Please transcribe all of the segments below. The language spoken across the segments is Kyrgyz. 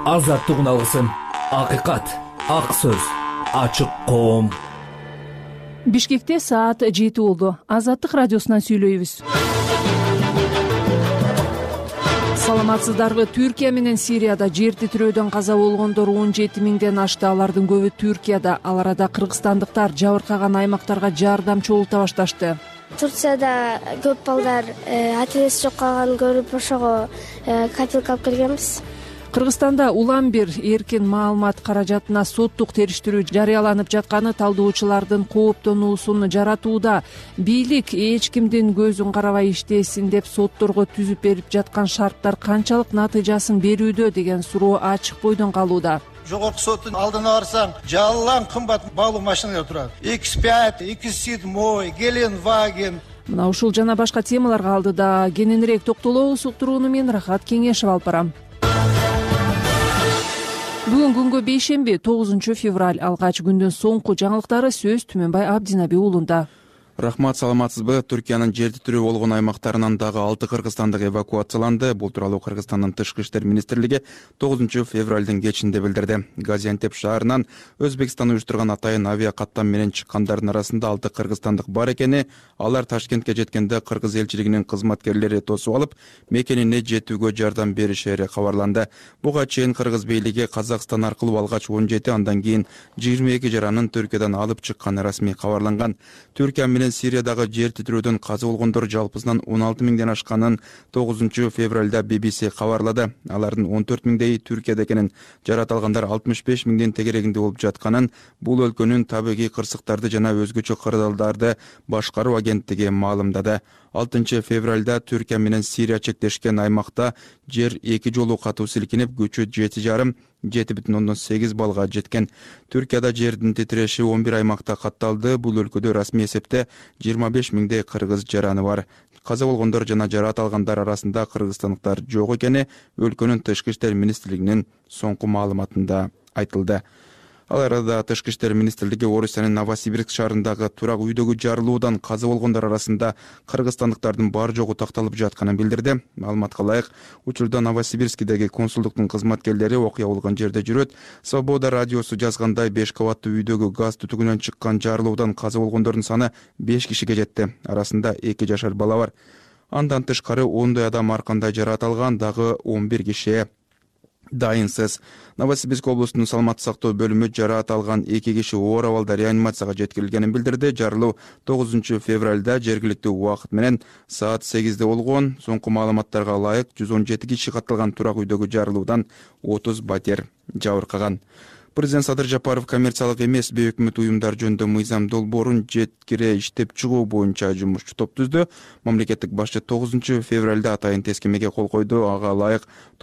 Азаттык алгысым, акыйкат, ак сөз, ачык коом. Бишкекте саат 7 болду. Азаттык радиосунан сүйлөйбүз. Саламатсыздарбы? Түркия менен Сирияда жер титирөөдөн каза болгондор 17 миңден ашты. Алардын көбү Түркияда. Ал арада кыргызстандыктар жабыркаган аймактарга жардам чогулта башташты. Турцияда көп балдар ата энеси жок калганын көрүп ошого копилка алып келгенбиз. Кыргызстанда улам бир эркин маалымат каражатына соттук териштирүү жарыяланып жатканы талдоочулардын кооптонуусун жаратууда. Бийлик эч кимдин көзүн карабай иштесин деп сотторго түзүп берип жаткан шарттар канчалык натыйжасын берүүдө деген суроо ачык бойдон калууда. Жогорку соттун алдына барсаң, жалаң кымбат баалуу машиналар турат. X5, X7, Gelenwagen. Мына ушул жана башка темаларга алдыда кененирээк токтолобуз. Уктурууну мен Рахат Кеңешев алып барам. Бүгүн күнгө бейшемби 9 февраль. Алгач күндүн соңку жаңылыктары сөз Түмөнбай Абдинаби уулунда. Рахмат, саламатсызбы? Түркиянын жер титирөө болгон аймактарынан дагы 6 кыргызстандык эвакуацияланды. Бул тууралуу Кыргызстандын Тышкы иштер министрлиги 9 февралдын кечинде билдирди. Газиантеп шаарынан Өзбекстан уюштурган атайын авиа каттам менен чыккандардын арасында 6 кыргызстандык бар экени, алар Ташкентке жеткенде кыргыз элчилигинин кызматкерлери тосуп алып, мекенине жетүүгө жардам беришери кабарланды. Буга чейин кыргыз бийлиги Казакстан аркылуу алгач 17, андан кийин 22 жаранын Түркиядан алып чыкканы расмий кабарланган. Түркия менен Сириядагы жер титирөөдөн каза болгондор жалпысынан 16 миңден ашканын 9 февралда BBC кабарлады. Алардын 14 миңдейи Түркияда экенин, жарат алгандар 65 миңдин тегерегинде болуп жатканын бул өлкөнүн табигый кырсыктарды жана өзгөчө кырдаалдарды башкаруу агенттиги маалымдады. 6 февралда Түркия менен Сирия чектешкен аймакта жер 2 жолу катуу силкинип, күчү 7,8 балга жеткен. Түркияда жердин титиреши 11 аймакта катталды. Бул өлкөдө расмий эсепте 25 миңдей кыргыз жараны бар. Каза болгондор жана жарат алгандар арасында кыргызстандыктар жок экени өлкөнүн Тышкы иштер министрлигинин соңку маалыматында айтылды. Ал арада Тышкы иштер министрлиги Орусиянын Новосибирск шаарындагы турак үйдөгү жарылуудан каза болгондор арасында кыргызстандыктардын бар жогу такталып жатканын билдирди. Маалыматка ылайык, учурда Новосибирскидеги консулдуктун кызматкерлери окуя болгон жерде жүрөт. Свобода радиосу жазгандай 5 кабаттуу үйдөгү газ түтүгүнөн чыккан жарылуудан каза болгондордун саны 5 кишиге жетти. Арасында 2 жашар бала бар. Андан тышкары 10 адам ар кандай жарат алган, дагы 11 киши дайынсыз. Новосибирск облусунун саламаттык сактоо бөлүмү жарат алган 2 киши оор абалда реанимацияга жеткирилгенин билдирди. Жарылуу 9 февралда жергиликтүү убакыт менен саат 8де болгон. Соңку маалыматтарга ылайык 117 киши катталган турак үйдөгү жарылуудан 30 батер жабыркаган. Президент Садыр Жапаров коммерциялык эмес бейөкмөт уюмдар жөнүндө мыйзам долбоорун жеткире иштеп чыгуу боюнча жумушчу топ түздү. Мамлекеттик башчы 9 февралда атайын тескемеге кол койду. Ага ылайык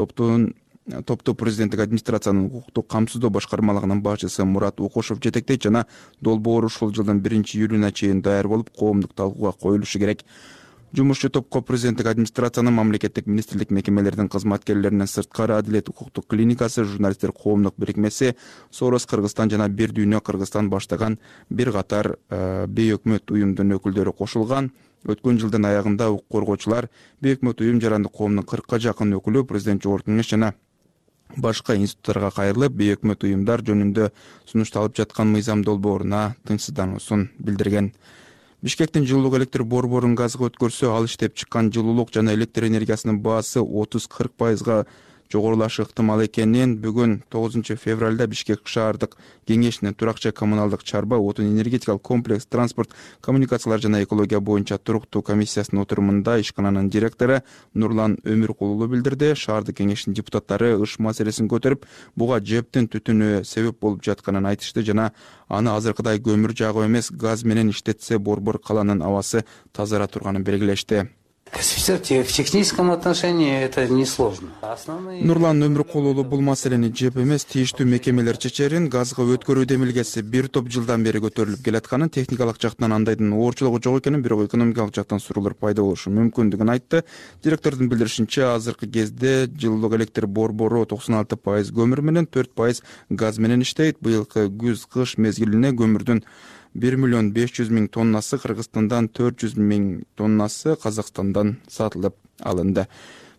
топту президенттик администрациянын укуктук камсыздоо башкармалыгынын башчысы Мурат Укушев жетектейт жана долбоор ушул жылдын 1-июлуна чейин даяр болуп, коомдук талкууга коюлушу керек. Жумушчу топко президенттик администрациянын, мамлекеттик министрлик мекемелеринин кызматкерлеринин сырткары адилет укуктук клиникасы, журналисттер коомдук бирикмеси, Сорос Кыргызстан жана Бир дүйнө Кыргызстан баштаган бир катар бейөкмөт уюмдун өкүлдөрү кошулган. Өткөн жылдын аягында укук коргоочулар, бейөкмөт уюм жарандык коомдун 40ка жакын өкүлү президент Жогорку кеңеш жана башка институттарга кайрылып, бейөкмөт уюмдар жөнүндө сунушталып жаткан мыйзам долбооруна тынчсыздануусун билдирген. Бишкектин жылуулук электр борборун газга өткөрсө, ал иштеп чыккан жылуулук жана электр энергиясынын баасы 30-40% жогорулашы ыктымал экенин бүгүн 9 февралда Бишкек шаардык кеңешинин туракча коммуналдык чарба, отун энергетикалык комплекс, транспорт, коммуникациялар жана экология боюнча туруктуу комиссиясынын отурумунда ишкананын директору Нурлан Өмүркулуу билдирди. Шаардык кеңештин депутаттары ыш маселесин көтөрүп, буга жептин түтүнү себеп болуп жатканын айтышты жана аны азыркыдай көмүр жагып эмес, газ менен иштетсе борбор каланын абасы тазара турганын белгилешти. В техническом отношении это несложно. Нурлан Өмүркулуу бул маселени жеп эмес, тийиштүү мекемелер чечерин. Газга өткөрүү демилгеси бир топ жылдан бери көтөрүлүп келатканын, техникалык жактан андайдын оорчулугу жок экенин, бирок экономикалык жактан суроолор пайда болушу мүмкүндүгүн айтты. Директордун билдиришинче, азыркы кезде жылуулук электр борбору 96% көмүр менен, 4% газ менен иштейт. Быйылкы күз-кыш мезгилине көмүрдүн 1,5 миллион тоннасы Кыргызстандан, 400 000 тоннасы Казакстандан сатылып алынды.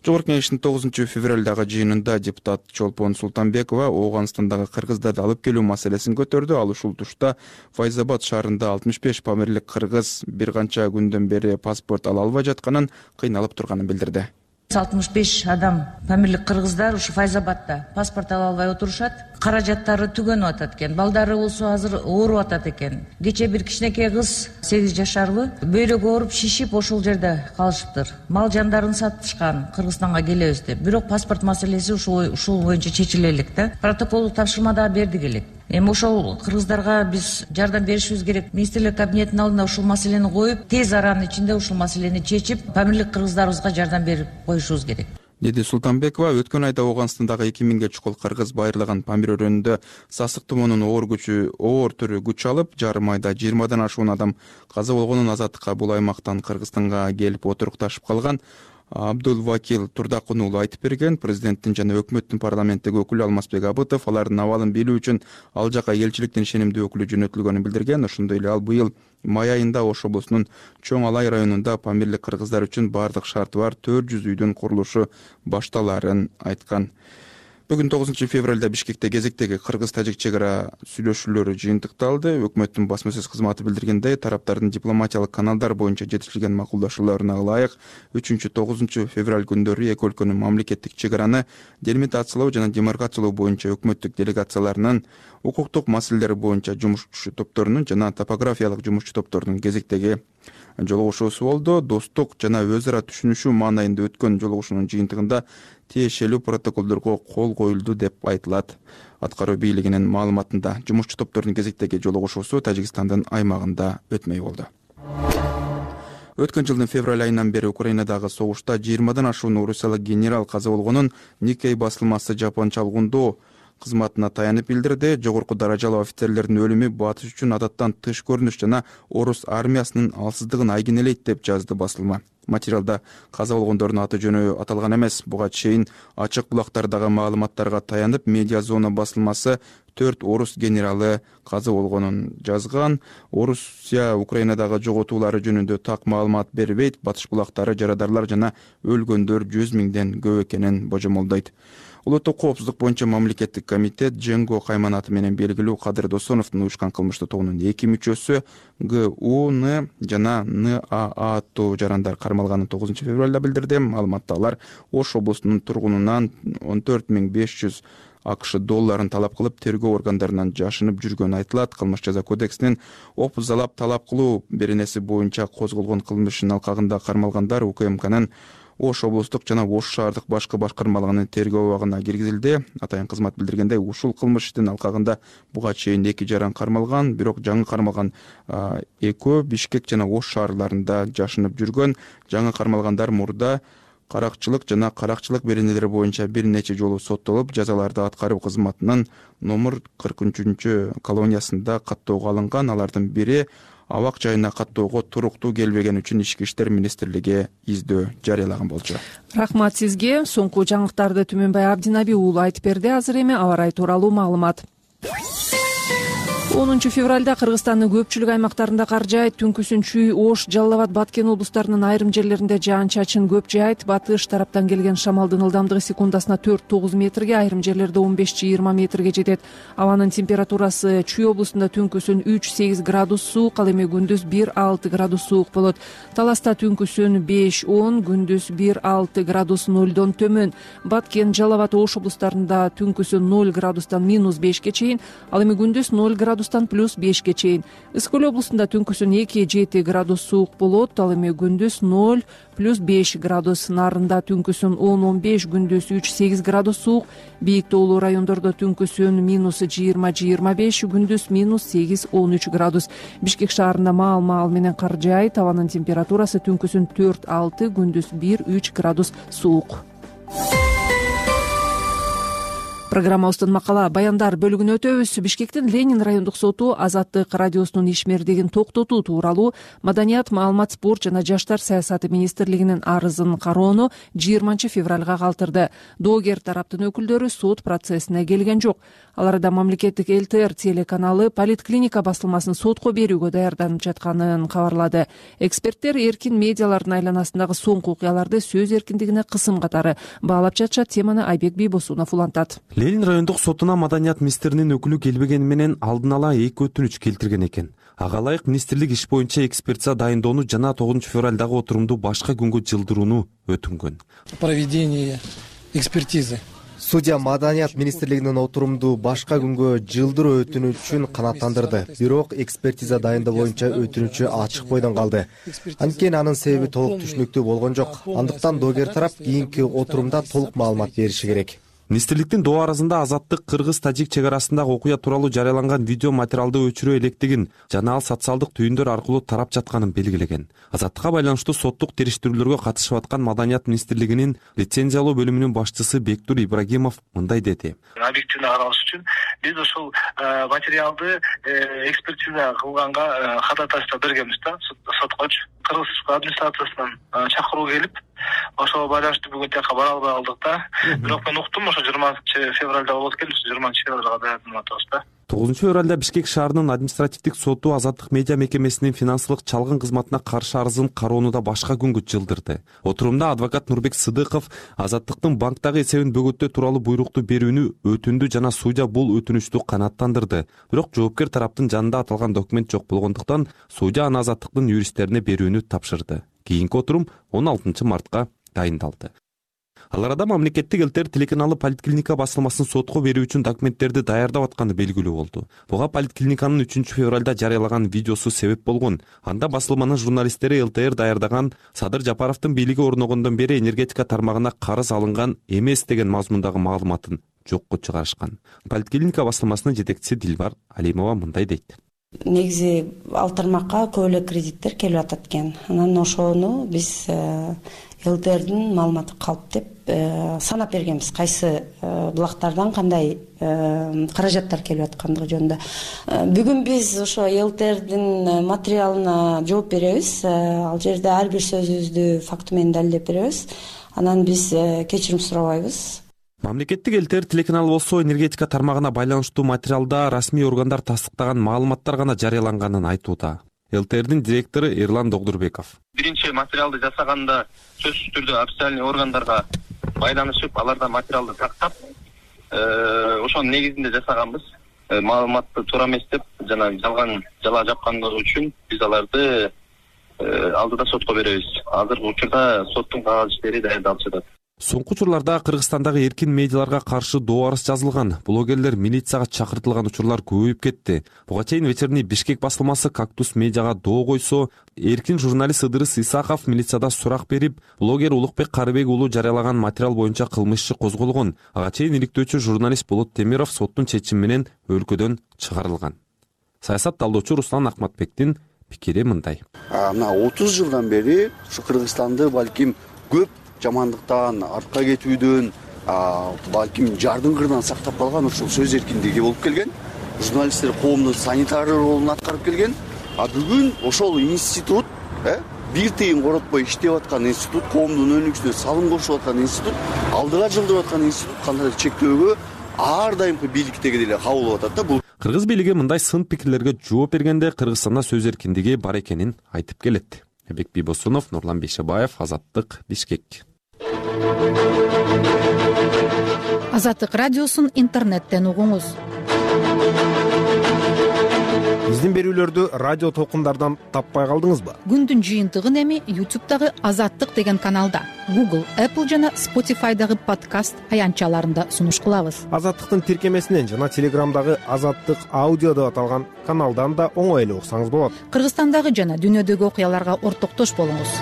Жогорку Кеңештин 9-февралдагы жыйынында депутат Чолпон Султанбекова Ооганстандагы кыргыздарды алып келүү маселесин көтөрдү. Ал ушул тушта Файзабад шаарында 65 памирлик кыргыз бир канча күндөн бери паспорт ала албай жатканын, кыйналып турганын билдирди. 65 адам памирлик кыргыздар ушу Файзабадда паспорт ала албай отурушат. Каражаттары түгөнүп атат экен. Балдары болсо азыр ооруп атат экен. Кече бир кичинекей кыз 8 жашарлы бөйрөгү ооруп шишип ошол жерде калышыптыр. Мал жандарын сатышкан Кыргызстанга келебиз деп. Бирок паспорт маселеси ушул боюнча чечиле элек да. Протоколдук тапшырма да бердик элек. Эми ошол кыргыздарга биз жардам беришибиз керек. Министрлик кабинетинин алдына ушул маселени коюп, тез аранын ичинде ушул маселени чечип, памирлик кыргыздарыбызга жардам берип коюшубуз керек. Деди Султанбекова. Өткөн айда Ооганстандагы 2000ге чукул кыргыз байырлаган памир өрөөнүндө сасык тумоонун оор түрү күч алып, жарым айда 20дан ашуун адам каза болгонун азаттыкка бул аймактан Кыргызстанга келип отурукташып калган Абдулвакил Турдакун уулу айтып берген. Президенттин жана өкмөттүн парламенттеги өкүлү Алмазбек Абытов алардын абалын билүү үчүн ал жака элчиликтин ишенимдүү өкүлү жөнөтүлгөнүн билдирген. Ошондой эле ал быйыл май айында Ош облусунун Чоң Алай районунда памирлик кыргыздар үчүн бардык шарты бар 400 үйдүн курулушу башталарын айткан. Бүгүн 9-февралда Бишкекте кезектеги кыргыз-тажик чек ара сүйлөшүүлөрү жыйынтыкталды. Өкмөттүн басма-сөз кызматы билдиргендей, тараптардын дипломатиялык каналдар боюнча жетишилген макулдашууларына ылайык 3-9-февраль күндөрү эки өлкөнүн мамлекеттик чек араны делимитациялоо жана демаркациялоо боюнча өкмөттүк делегацияларынын, укуктук маселелер боюнча жумушчу топторунун жана топографиялык жумушчу топторунун кезектеги жолугушуусу болду. Достук жана өз ара түшүнүшүү маанайында өткөн жолугушуунун жыйынтыгында тиешелүү протоколдорго кол коюлду деп айтылат. Аткаруу бийлигинин маалыматында жумушчу топтордун кезектеги жолугушуусу Тажикстандын аймагында өтмөй болду. Өткөн жылдын февраль айынан бери Украинадагы согушта 20дан ашуун орусиялык генерал каза болгонун Nikkei басылмасы жапон чалгындоо кызматына таянып билдирди. Жогорку даражалуу офицерлердин өлүмү батыш үчүн адаттан тыш көрүнүш жана орус армиясынын алсыздыгын айгинелейт деп жазды басылма. Материалда каза болгондордун аты жөнү аталган эмес. Буга чейин ачык булактардагы маалыматтарга таянып, Медиа зона басылмасы 4 орус генералы каза болгонун жазган. Орусия Украинадагы жоготуулары жөнүндө так маалымат бербейт. Батыш булактары жарадарлар жана өлгөндөр 100 миңден көп экенин божомолдойт. Улуттук коопсуздук боюнча мамлекеттик комитет Женго кайманаты менен белгилүү Кадыр Досоновдун уюшкан кылмыштуу тобунун 2 мүчөсү ГУН жана НААТО жарандар кармалганын 9-февралда билдирди. Маалыматта алар Ош облусунун тургунунан 14.500 АКШ долларын талап кылып, тергөө органдарынан жашынып жүргөнү айтылат. Кылмыш жаза кодексинин опузалап талап кылуу беренеси боюнча козголгон кылмыштын алкагында кармалгандар УКМКнын Ош облустук жана Ош шаардык башкы башкармалыгынын тергөө абагына киргизилди. Атайын кызмат билдиргендей, ушул кылмыштын алкагында буга чейин 2 жаран кармалган, бирок жаңы кармалган экөө Бишкек жана Ош шаарларында жашынып жүргөн. Жаңы кармалгандар мурда каракчылык жана каракчылык беренелери боюнча бир нече жолу соттолуп, жазаларды аткаруу кызматынын номер 43 колониясында каттоого алынган. Алардын бири абак жайына каттоого туруктуу келбеген үчүн Ички иштер министрлиги издөө жарыялаган болчу. Рахмат сизге. Соңку жаңылыктарды Түмөнбай Абдинаби уулу айтып берди. Азыр эми аба ырайы тууралуу маалымат. 10-февралда Кыргызстандын көпчүлүк аймактарында кар жаайт. Түнкүсүн Чүй, Ош, Жалал Абад, Баткен облустарынын айрым жерлеринде жаан-чачын көп жаайт. Батыш тараптан келген шамалдын ылдамдыгы секундасына 4-9 метрге, айрым жерлерде 15-20 метрге жетет. Абанын температурасы Чүй облусунда түнкүсүн 3-8 градус суук, ал эми күндүз 1-6 градус суук болот. Таласта түнкүсүн 5-10, күндүз 1-6 градус 0дон төмөн. Баткен, Жалал Абад, Ош облустарында түнкүсүн 0 градустан -5ке чейин, ал эми күндүз 0 градустан +5ке чейин. Ысык Көл облусунда түнкүсүн 2-7 градус суук болот, ал эми күндүз 0 +5 градус. Нарында түнкүсүн 10-15, күндүз 3-8 градус суук. Бийик тоолуу райондордо түнкүсүн -20-25, күндүз -8-13 градус. Бишкек шаарында маал менен кар жаайт. Абанын температурасы түнкүсүн 4-6, күндүз 1-3 градус суук. Программабыздын макала баяндар бөлүгүнө өтөбүз. Бишкектин Ленин райондук соту Азаттык радиосунун ишмердигин токтотуу тууралуу Маданият, маалымат, спорт жана жаштар саясаты министрлигинин арызын кароону 20 февралга калтырды. Доогер тараптын өкүлдөрү сот процессине келген жок. Ал арада мамлекеттик ЛТР телеканалы Политклиника басылмасын сотко берүүгө даярданып жатканын кабарлады. Эксперттер эркин медиалардын айланасындагы соңку окуяларды сөз эркиндигине кысым катары баалап жатышат. Теманы Айбек Бийбосунов улантат. Ленин райондук сотуна Маданият министринин өкүлү келбегени менен алдын ала 2 өтүнүч келтирген экен. Ага ылайык министрлик иш боюнча экспертиза дайындоону жана 9 февралдагы отурумду башка күнгө жылдырууну өтүнгөн. Проведение экспертизы. Судья Маданият министрлигинин отурумду башка күнгө жылдыруу өтүнүчүн канааттандырды. Бирок экспертиза дайындоо боюнча өтүнүчү ачык бойдон калды. Анткени анын себеби толук түшүнүктүү болгон жок. Андыктан доогер тарап кийинки отурумда толук маалымат бериши керек. Министрликтин доо арызында Азаттык кыргыз-тажик чек арасындагы окуя тууралуу жарыяланган видео материалды өчүрө электигин жана ал социалдык түйүндөр аркылуу тарап жатканын белгилеген. Азаттыкка байланыштуу соттук териштирүүлөргө катышып аткан Маданият министрлигинин лицензиялоо бөлүмүнүн башчысы Бектур Ибрагимов мындай деди. Объективдүү караш үчүн биз ушул материалды экспертиза кылганга ходатайство бергенбиз да соткочу. Кыргыз администрациясынан чакыруу келип, ошого байланыштуу бүгүн тияка бара албай калдык да. Бирок мен уктум, ошо 20 февралда болот экен, 20 февралга даярданып атабыз да. 9 февралда Бишкек шаарынын административдик соту Азаттык медиа мекемесинин финансылык чалгын кызматына каршы арызын кароону да башка күнгө жылдырды. Отурумда адвокат Нурбек Сыдыков Азаттыктын банктагы эсебин бөгөттөө тууралуу буйрукту берүүнү өтүндү жана судья бул өтүнүчтү канааттандырды. Бирок жоопкер тараптын жанында аталган документ жок болгондуктан судья аны Азаттыктын юристтерине берүүнү тапшырды. Кийинки отурум 16 мартка дайындалды. Ал арада мамлекеттик ЛТР телеканалы Политклиника басылмасын сотко берүү үчүн документтерди даярдап атканы белгилүү болду. Буга Политклиниканын 3 февралда жарыялаган видеосу себеп болгон. Анда басылманын журналисттери ЛТР даярдаган Садыр Жапаровдун бийлиги орногондон бери энергетика тармагына карыз алынган эмес деген мазмундагы маалыматын жокко чыгарышкан. Политклиника басылмасынын жетекчиси Дилбар Алимова мындай дейт. Негизи ал тармакка көп эле кредиттер келип атат экен. Анан ошону биз ЛТРдин маалыматы калп деп санап бергенбиз. Кайсы булактардан кандай каражаттар келип аткандыгы жөнүндө. Бүгүн биз ошо ЛТРдин материалына жооп беребиз. Ал жерде ар бир сөзүбүздү факты менен далилдеп беребиз. Анан биз кечирим сурабайбыз. Мамлекеттик ЛТР телеканалы болсо энергетика тармагына байланыштуу материалда расмий органдар тастыктаган маалыматтар гана жарыяланганын айтууда. ЛТРдин директору Эрлан Догдурбеков. Биринчи материалды жасаганда сөзсүз түрдө официальный органдарга байланышып, алардан материалды тактап, ошонун негизинде жасаганбыз. Маалыматты туура эмес деп жана жалган жала жапкандыгы үчүн биз аларды алдыда сотко беребиз. Азыркы учурда соттун кагаз иштери даярдалып жатат. Соңку учурларда Кыргызстандагы эркин медиаларга каршы доо арыз жазылган. Блогерлер милицияга чакыртылган учурлар көбөйүп кетти. Буга чейин вечерний Бишкек басылмасы Кактус медиага доо койсо, эркин журналист Ыдырыс Исаков милицияда сурак берип, блогер Улукбек Карыбек уулу жарыялаган материал боюнча кылмыш иши козголгон. Ага чейин иликтөөчү журналист Болот Темиров соттун чечими менен өлкөдөн чыгарылган. Саясат талдоочу Руслан Акматбектин пикири мындай. Мына 30 жылдан бери ушу Кыргызстанды балким көп жамандыктан, артка кетүүдөн, балким жардын кырынан сактап калган ушул сөз эркиндиги болуп келген. Журналисттер коомдун санитары ролун аткарып келген. Бүгүн ошол институт, бир тыйын коротпой иштеп аткан институт, коомдун өнүгүшүнө салым кошуп аткан институт, алдыга жылдырып аткан институт кандайдыр чектөөгө ар дайымкы бийликтеги деле кабыл болуп атат да. Кыргыз бийлиги мындай сын пикирлерге жооп бергенде Кыргызстанда сөз эркиндиги бар экенин айтып келет. Айбек Бийбосунов, Нурлан Бейшебаев, Азаттык, Бишкек. Азаттык радиосун интернеттен угуңуз. Биздин берүүлөрдү радио толкундардан таппай калдыңызбы? Күндүн жыйынтыгын эми YouTube'дагы Азаттык деген каналда, Google, Apple жана Spotify'дагы подкаст аянтчаларында сунуш кылабыз. Азаттыктын тиркемесинен жана Телеграмдагы Азаттык аудио деп аталган каналдан да оңой эле уксаңыз болот. Кыргызстандагы жана дүйнөдөгү окуяларга ортоктош болуңуз.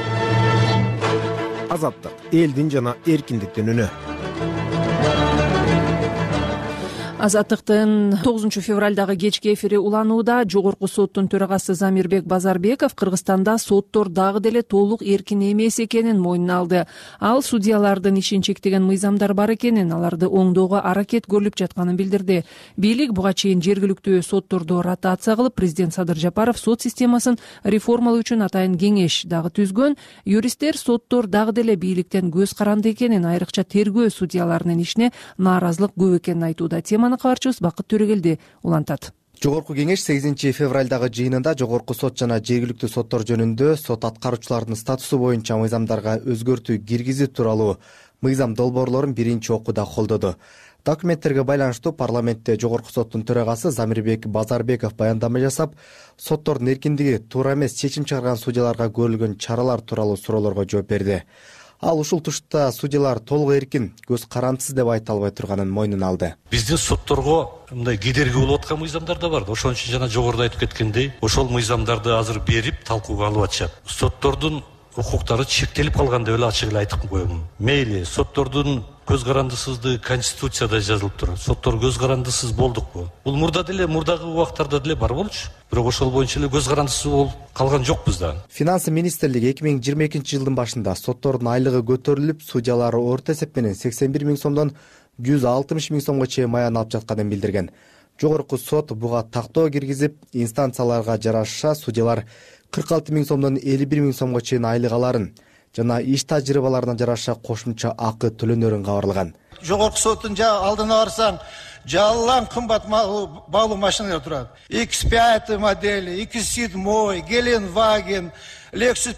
Азаттык, элдин жана эркиндиктин үнү. Азаттыктын 9 февралдагы кечки эфири уланууда. Жогорку соттун төрагасы Замирбек Базарбеков Кыргызстанда соттор дагы деле толук эркин эмес экенин мойнуна алды. Ал судьялардын ишин чектеген мыйзамдар бар экенин, аларды оңдоого аракет көрүлүп жатканын билдирди. Бийлик буга чейин жергиликтүү сотторду ротация кылып, президент Садыр Жапаров сот системасын реформалоо үчүн атайын кеңеш дагы түзгөн. Юристтер соттор дагы деле бийликтен көз каранды экенин, айрыкча тергөө судьяларынын ишине нааразылык көп экенин айтууда. Кабарчыбыз Бакыт Төрөгелди улантат. Жогорку кеңеш 8 февралдагы жыйынында жогорку сот жана жергиликтүү соттор жөнүндө сот аткаруучулардын статусу боюнча мыйзамдарга өзгөртүү киргизүү тууралуу мыйзам долбоорлорун биринчи окууда колдоду. Документтерге байланыштуу парламентте жогорку соттун төрагасы Замирбек Базарбеков баяндама жасап, соттордун эркиндиги туура эмес чечим чыгарган судьяларга көрүлгөн чаралар тууралуу суроолорго жооп берди. Ал ушул тушта судьялар толук эркин, көз карандысыз деп айта албай турганын мойнуна алды. Биздин сотторго мындай кедерги болуп аткан мыйзамдар да бар. Ошон үчүн жана жогоруда айтып кеткендей, ошол мыйзамдарды азыр берип талкууга алып атышат. Соттордун укуктары чектелип калган деп эле ачык эле айтып коем. Мейли, соттордун көз карандысыздыгы Конституцияда жазылып турат. Соттор көз карандысыз болдукпу? Бул мурдагы убактарда деле бар болчу. Бирок ошол боюнча эле көз карандысыз болуп калган жокпуз да. Финансы министрлиги 2022-жылдын башында соттордун айлыгы көтөрүлүп, судьялары орто эсеп менен 81 миң сомдон 160 миң сомго чейин маян алып жатканын билдирген. Жогорку сот буга тактоо киргизип, инстанцияларга жараша судьялар 46 миң сомдон 51 миң сомго чейин айлык аларын жана иш тажрыйбаларына жараша кошумча акы төлөнөрүн кабарлаган. Жогорку соттун алдына барсаң, жалаң кымбат баалуу машиналар турат. X5 модели, X7, Gelenwagen, Lexus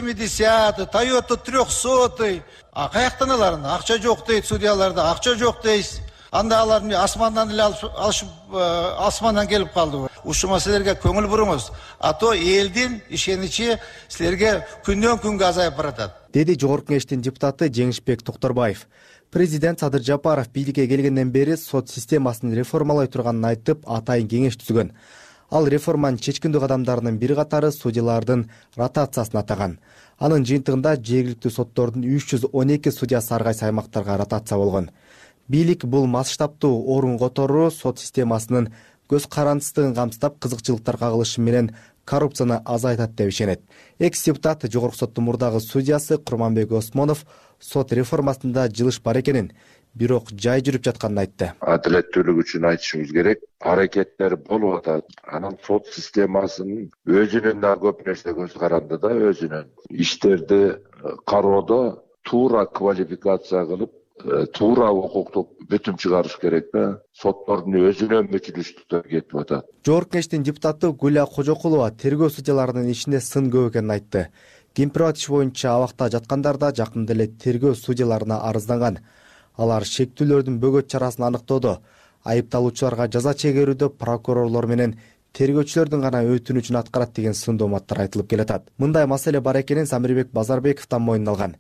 570, Toyota 300. Каяктан аларын? Акча жок дейт судьяларда, акча жок дейт. Анда аларды асмандан эле алышып, асмандан келип калды. Ушул маселелерге көңүл буруңуз. То элдин ишеничи силерге күндөн күнгө азайып баратат. Деди жогорку кеңештин депутаты Жеңишбек Токторбаев. Президент Садыр Жапаров бийликке келгенден бери сот системасын реформалай турганын айтып, атайын кеңеш түзгөн. Ал реформанын чечкиндүү кадамдарынын бир катары судьялардын ротациясын атаган. Анын жыйынтыгында жергиликтүү соттордун 312 судьясы ар кайсы аймактарга ротация болгон. Бийлик бул масштабтуу орун которуу сот системасынын көз карандысыздыгын камсыздап, кызыкчылыктар кагылышы менен коррупцияны азайтат деп ишенет. Экс-депутат жогорку соттун мурдагы судьясы Курманбек Осмонов сот реформасында жылыш бар экенин, бирок жай жүрүп жатканын айтты. Адилеттүүлүк үчүн айтышыбыз керек. Аракеттер болуп атат. Анын сот системасынын өзүнүн да көп нерсе көз каранды да, өзүнүн иштерди кароодо туура квалификация кылып, туура укуктук бүтүм чыгарыш керек да. Соттордун өзүнөн мүчүлүштүктөр кетип атат. Жогорку кеңештин депутаты Гүлия Кожокулова тергөө судьяларынын ишине сын көп экенин айтты. Кемпирбат иш боюнча абакта жаткандар да жакында эле тергөө судьяларына арызданган. Алар шектүүлөрдүн бөгөт чарасын аныктоодо, айыпталуучуларга жаза чегерүүдө прокурорлор менен тергөөчүлөрдүн гана өтүнүчүн аткарат деген сын дооматтар айтылып келатат. Мындай маселе бар экенин Замирбек Базарбековдон мойнуна алган.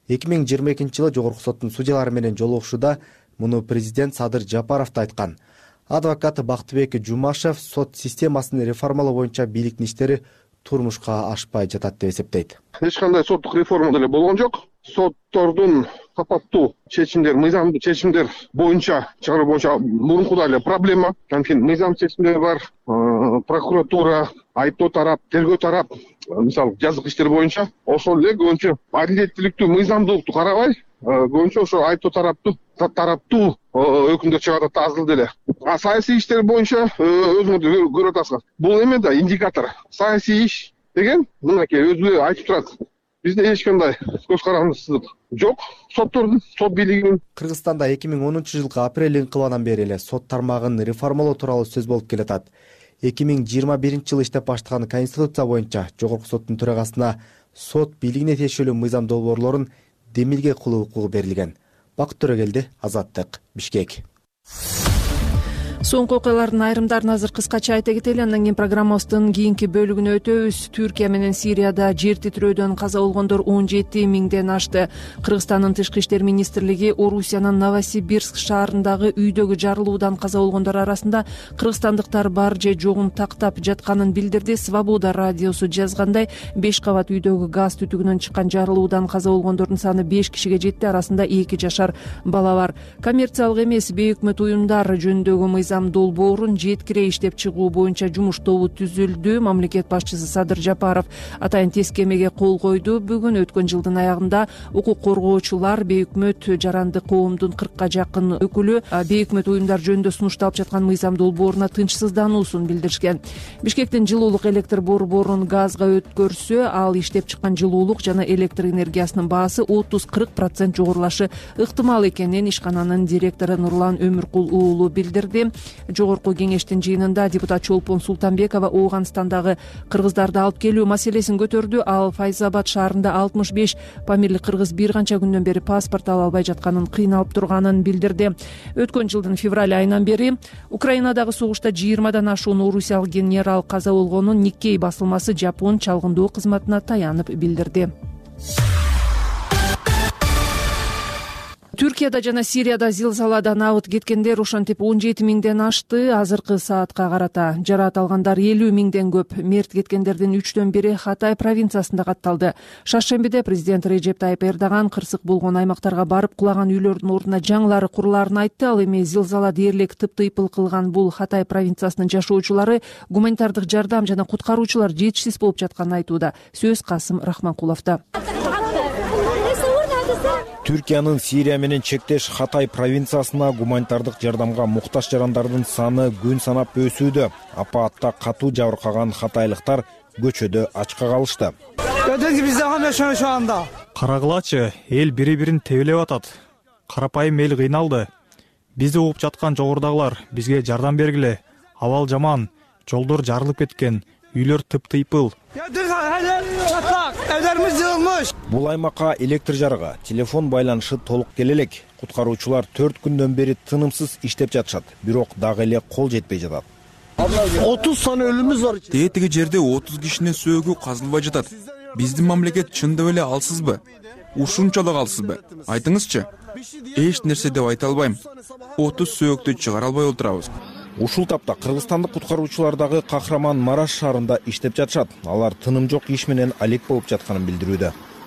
2022-жылы жогорку соттун судьялары менен жолугушууда муну президент Садыр Жапаров да айткан. Адвокат Бактыбек Жумашев сот системасын реформалоо боюнча бийликтин иштери турмушка ашпай жатат деп эсептейт. Эч кандай соттук реформа деле болгон жок. Соттордун сапаттуу чечимдер, мыйзамдуу чечимдер боюнча чыгаруу боюнча мурункудай эле проблема. Анткени мыйзам чечимдер бар, прокуратура, айыптоо тарап, тергөө тарап, мисалы жазык иштер боюнча ошол эле көбүнчө адилеттүүлүктү, мыйзамдуулукту карабай, көбүнчө ошо айыптоо тараптуу өкүмдөр чыгарат азыр деле. Саясий иштер боюнча өзүңүз көрүп атасыздар. Бул эме да индикатор. Саясий иш деген мынакей өзү айтып турат. Бизде эч кандай көз карандысыздык жок. Соттордун, сот бийлигинин. Кыргызстанда 2010-жылкы апрель инкылабынан бери эле сот тармагын реформалоо тууралуу сөз болуп келатат. 2021-жылы иштеп баштаган Конституция боюнча жогорку соттун төрагасына сот бийлигине тиешелүү мыйзам долбоорлорун демилге кылуу укугу берилген. Бакыт Төрөгелди, Азаттык, Бишкек. Соңку окуялардын айрымдарын азыр кыскача айта кетели, андан кийин программабыздын кийинки бөлүгүнө өтөбүз. Түркия менен Сирияда жер титирөөдөн каза болгондор 17 миңден ашты. Кыргызстандын тышкы иштер министрлиги Орусиянын Новосибирск шаарындагы үйдөгү жарылуудан каза болгондор арасында кыргызстандыктар бар же жогун тактап жатканын билдирди. Свобода радиосу жазгандай, 5 кабат үйдөгү газ түтүгүнөн чыккан жарылуудан каза болгондордун саны 5 кишиге жетти. Арасында 2 жашар бала бар. Коммерциялык эмес бейөкмөт уюмдар жөнүндөгү мыйзам долбоорун жеткире иштеп чыгуу боюнча жумуш тобу түзүлдү. Мамлекет башчысы Садыр Жапаров атайын тескемеге кол койду. Бүгүн өткөн жылдын аягында укук коргоочулар, бейөкмөт жаранды коомдун 40ка жакын өкүлү бейөкмөт уюмдар жөнүндө сунушталып жаткан мыйзам долбооруна тынчсыздануусун билдиришкен. Бишкектин жылуулук электр борборун газга өткөрсө, ал иштеп чыккан жылуулук жана электр энергиясынын баасы 30-40% жогорулашы ыктымал экенин ишкананын директору Нурлан Өмүркул уулу билдирди. Жогорку кеңештин жыйынында депутат Чолпон Султанбекова Ооганстандагы кыргыздарды алып келүү маселесин көтөрдү. Ал Файзабад шаарында 65 памирлик кыргыз бир канча күндөн бери паспорт ала албай жатканын, кыйналып турганын билдирди. Өткөн жылдын февраль айынан бери Украинадагы согушта 20дан ашуун орусиялык генерал каза болгонун Никкей басылмасы Жапон чалгындоо кызматына таянып билдирди. Түркияда жана Сирияда зилзаладан абыт кеткендер ошентип 17 миңден ашты. Азыркы саатка карата жараат алгандар 50 миңден көп. Мерт кеткендердин 3дөн бири Хатай провинциясында катталды. Шаршембиде президент Режеп Тайып Эрдоган кырсык болгон аймактарга барып кулаган үйлөрдүн ордуна жаңылары курулаарын айтты. Ал эми зилзала дээрлик тыптыйпыл кылган бул Хатай провинциясынын жашоочулары гуманитардык жардам жана куткаруучулар жетишсиз болуп жатканын айтууда. Сөз Касым Рахманкуловдо. Түркиянын Сирия менен чектеш Хатай провинциясына гуманитардык жардамга муктаж жарандардын саны күн санап өсүүдө. Апаатта катуу жабыркаган хатайлыктар көчөдө ачка калышты. Карагылачы, эл бири-бирин тебелеп атат. Карапайым эл кыйналды. Бизди угуп жаткан жогорудагылар бизге жардам бергиле. Абал жаман, жолдор жарылып кеткен, үйлөр тыптыйпыл. Бул аймакка электр жарыгы, телефон байланышы толук келе элек. Куткаруучулар 4 күндөн бери тынымсыз иштеп жатышат, бирок дагы эле кол жетпей жатат. 30 саны өлүмүз бар. Тетиги жерде 30 кишинин сөөгү казылбай жатат. Биздин мамлекет чындап эле алсызбы? Ушунчалык алсызбы? Айтыңызчы. Эч нерсе деп айта албайм. 30 сөөктү чыгара албай отурабыз. Ушул тапта кыргызстандык куткаруучулар дагы Кахраман Мараш шаарында иштеп жатышат. Алар тыным жок иш менен алек болуп жатканын билдирүүдө.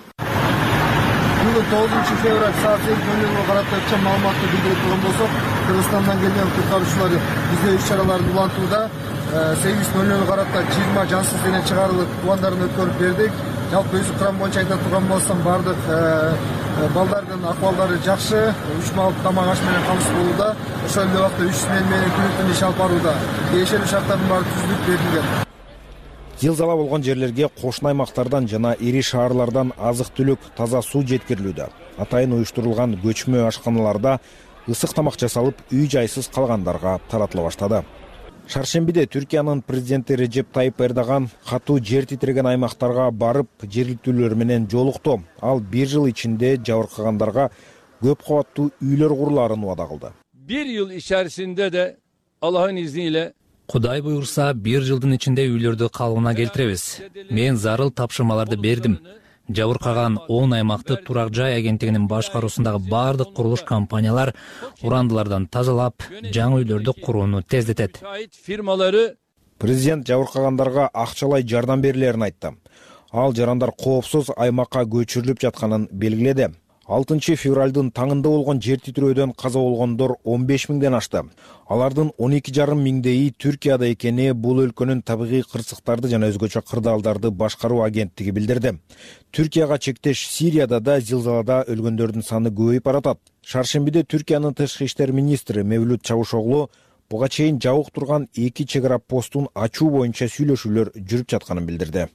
Бүгүн 9 февраль саат 8:00 карата өткөн маалыматты билдирип турган болсок, Кыргызстандан келген куткаруучулар издөө иш-чараларын улантууда. 8:00 карата 20 жансыз дене чыгарылып, тубандарын өткөрүп бердик. Жалпы өзү курам боюнча айта турган болсом, бардык балдардын акыбалдары жакшы, 3 маалдык тамак аш менен камсыз болууда. Ошол эле убакта 3 смена менен күнү-түн иш алып барууда. Тиешелүү шарттардын баары түзүлүп берилген. Зилзала болгон жерлерге кошуна аймактардан жана ири шаарлардан азык-түлүк, таза суу жеткирилүүдө. Атайын уюштурулган көчмө ашканаларда ысык тамак жасалып, үй жайсыз калгандарга таратыла баштады. Шаршембиде Түркиянын президенти Режеп Тайып Эрдоган катуу жер титиреген аймактарга барып, жергиликтүүлөр менен жолукту. Ал 1 жыл ичинде жабыркагандарга көп кабаттуу үйлөр курулаарын убада кылды. 1 yıl içerisinde de Allah'ın izniyle Кудай буйрса 1 жылдын ичинде үйлөрдү калыбына келтиребиз. Мен зарыл тапшырмаларды бердим. Жабыркаган 10 аймакты турак жай агенттигинин башкаруусундагы бардык курулуш компаниялар урандылардан тазалап, жаңы үйлөрдү курууну тездетет. Президент жабыркагандарга акчалай жардам берилерин айтты. Ал жарандар коопсуз аймакка көчүрүлүп жатканын белгиледи. 6 февралдын таңында болгон жер титирөөдөн каза болгондор 15 миңден ашты. Алардын 12,5 миңдейи Түркияда экени бул өлкөнүн табигый кырсыктарды жана өзгөчө кырдаалдарды башкаруу агенттиги билдирди. Түркияга чектеш Сирияда да зилзалада өлгөндөрдүн саны көбөйүп баратат. Шаршембиде Түркиянын тышкы иштер министри Мевлют Чавушоглу буга чейин жабык турган 2 чегара постун ачуу боюнча сүйлөшүүлөр жүрүп жатканын билдирди.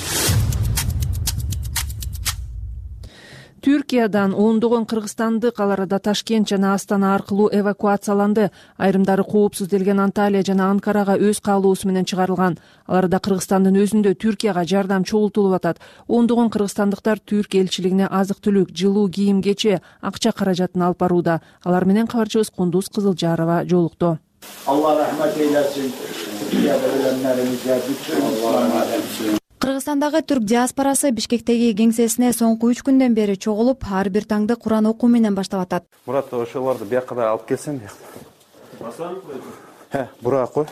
Түркиядан ондогон кыргызстандык ал арада Ташкент жана Астана аркылуу эвакуацияланды. Айрымдары коопсуз делген Анталия жана Анкарага өз каалоосу менен чыгарылган. Ал арада Кыргызстандын өзүндө Түркияга жардам чогултулуп атат. Ондогон кыргызстандыктар Түркия элчилигине азык-түлүк, жылуу кийим-кече, акча каражатын алып барууда. Алар менен кабарчыбыз Кундуз Кызылжарова жолукту. Allah rahmet eylesin. Ölenlerimize bütün Müslümanlar. Кыргызстандагы түрк диаспорасы Бишкектеги кеңсесине соңку 3 күндөн бери чогулуп, ар бир таңды Куран окуу менен баштап атат. Мурат, ошолорду бияка да алып келсең. Бура кой.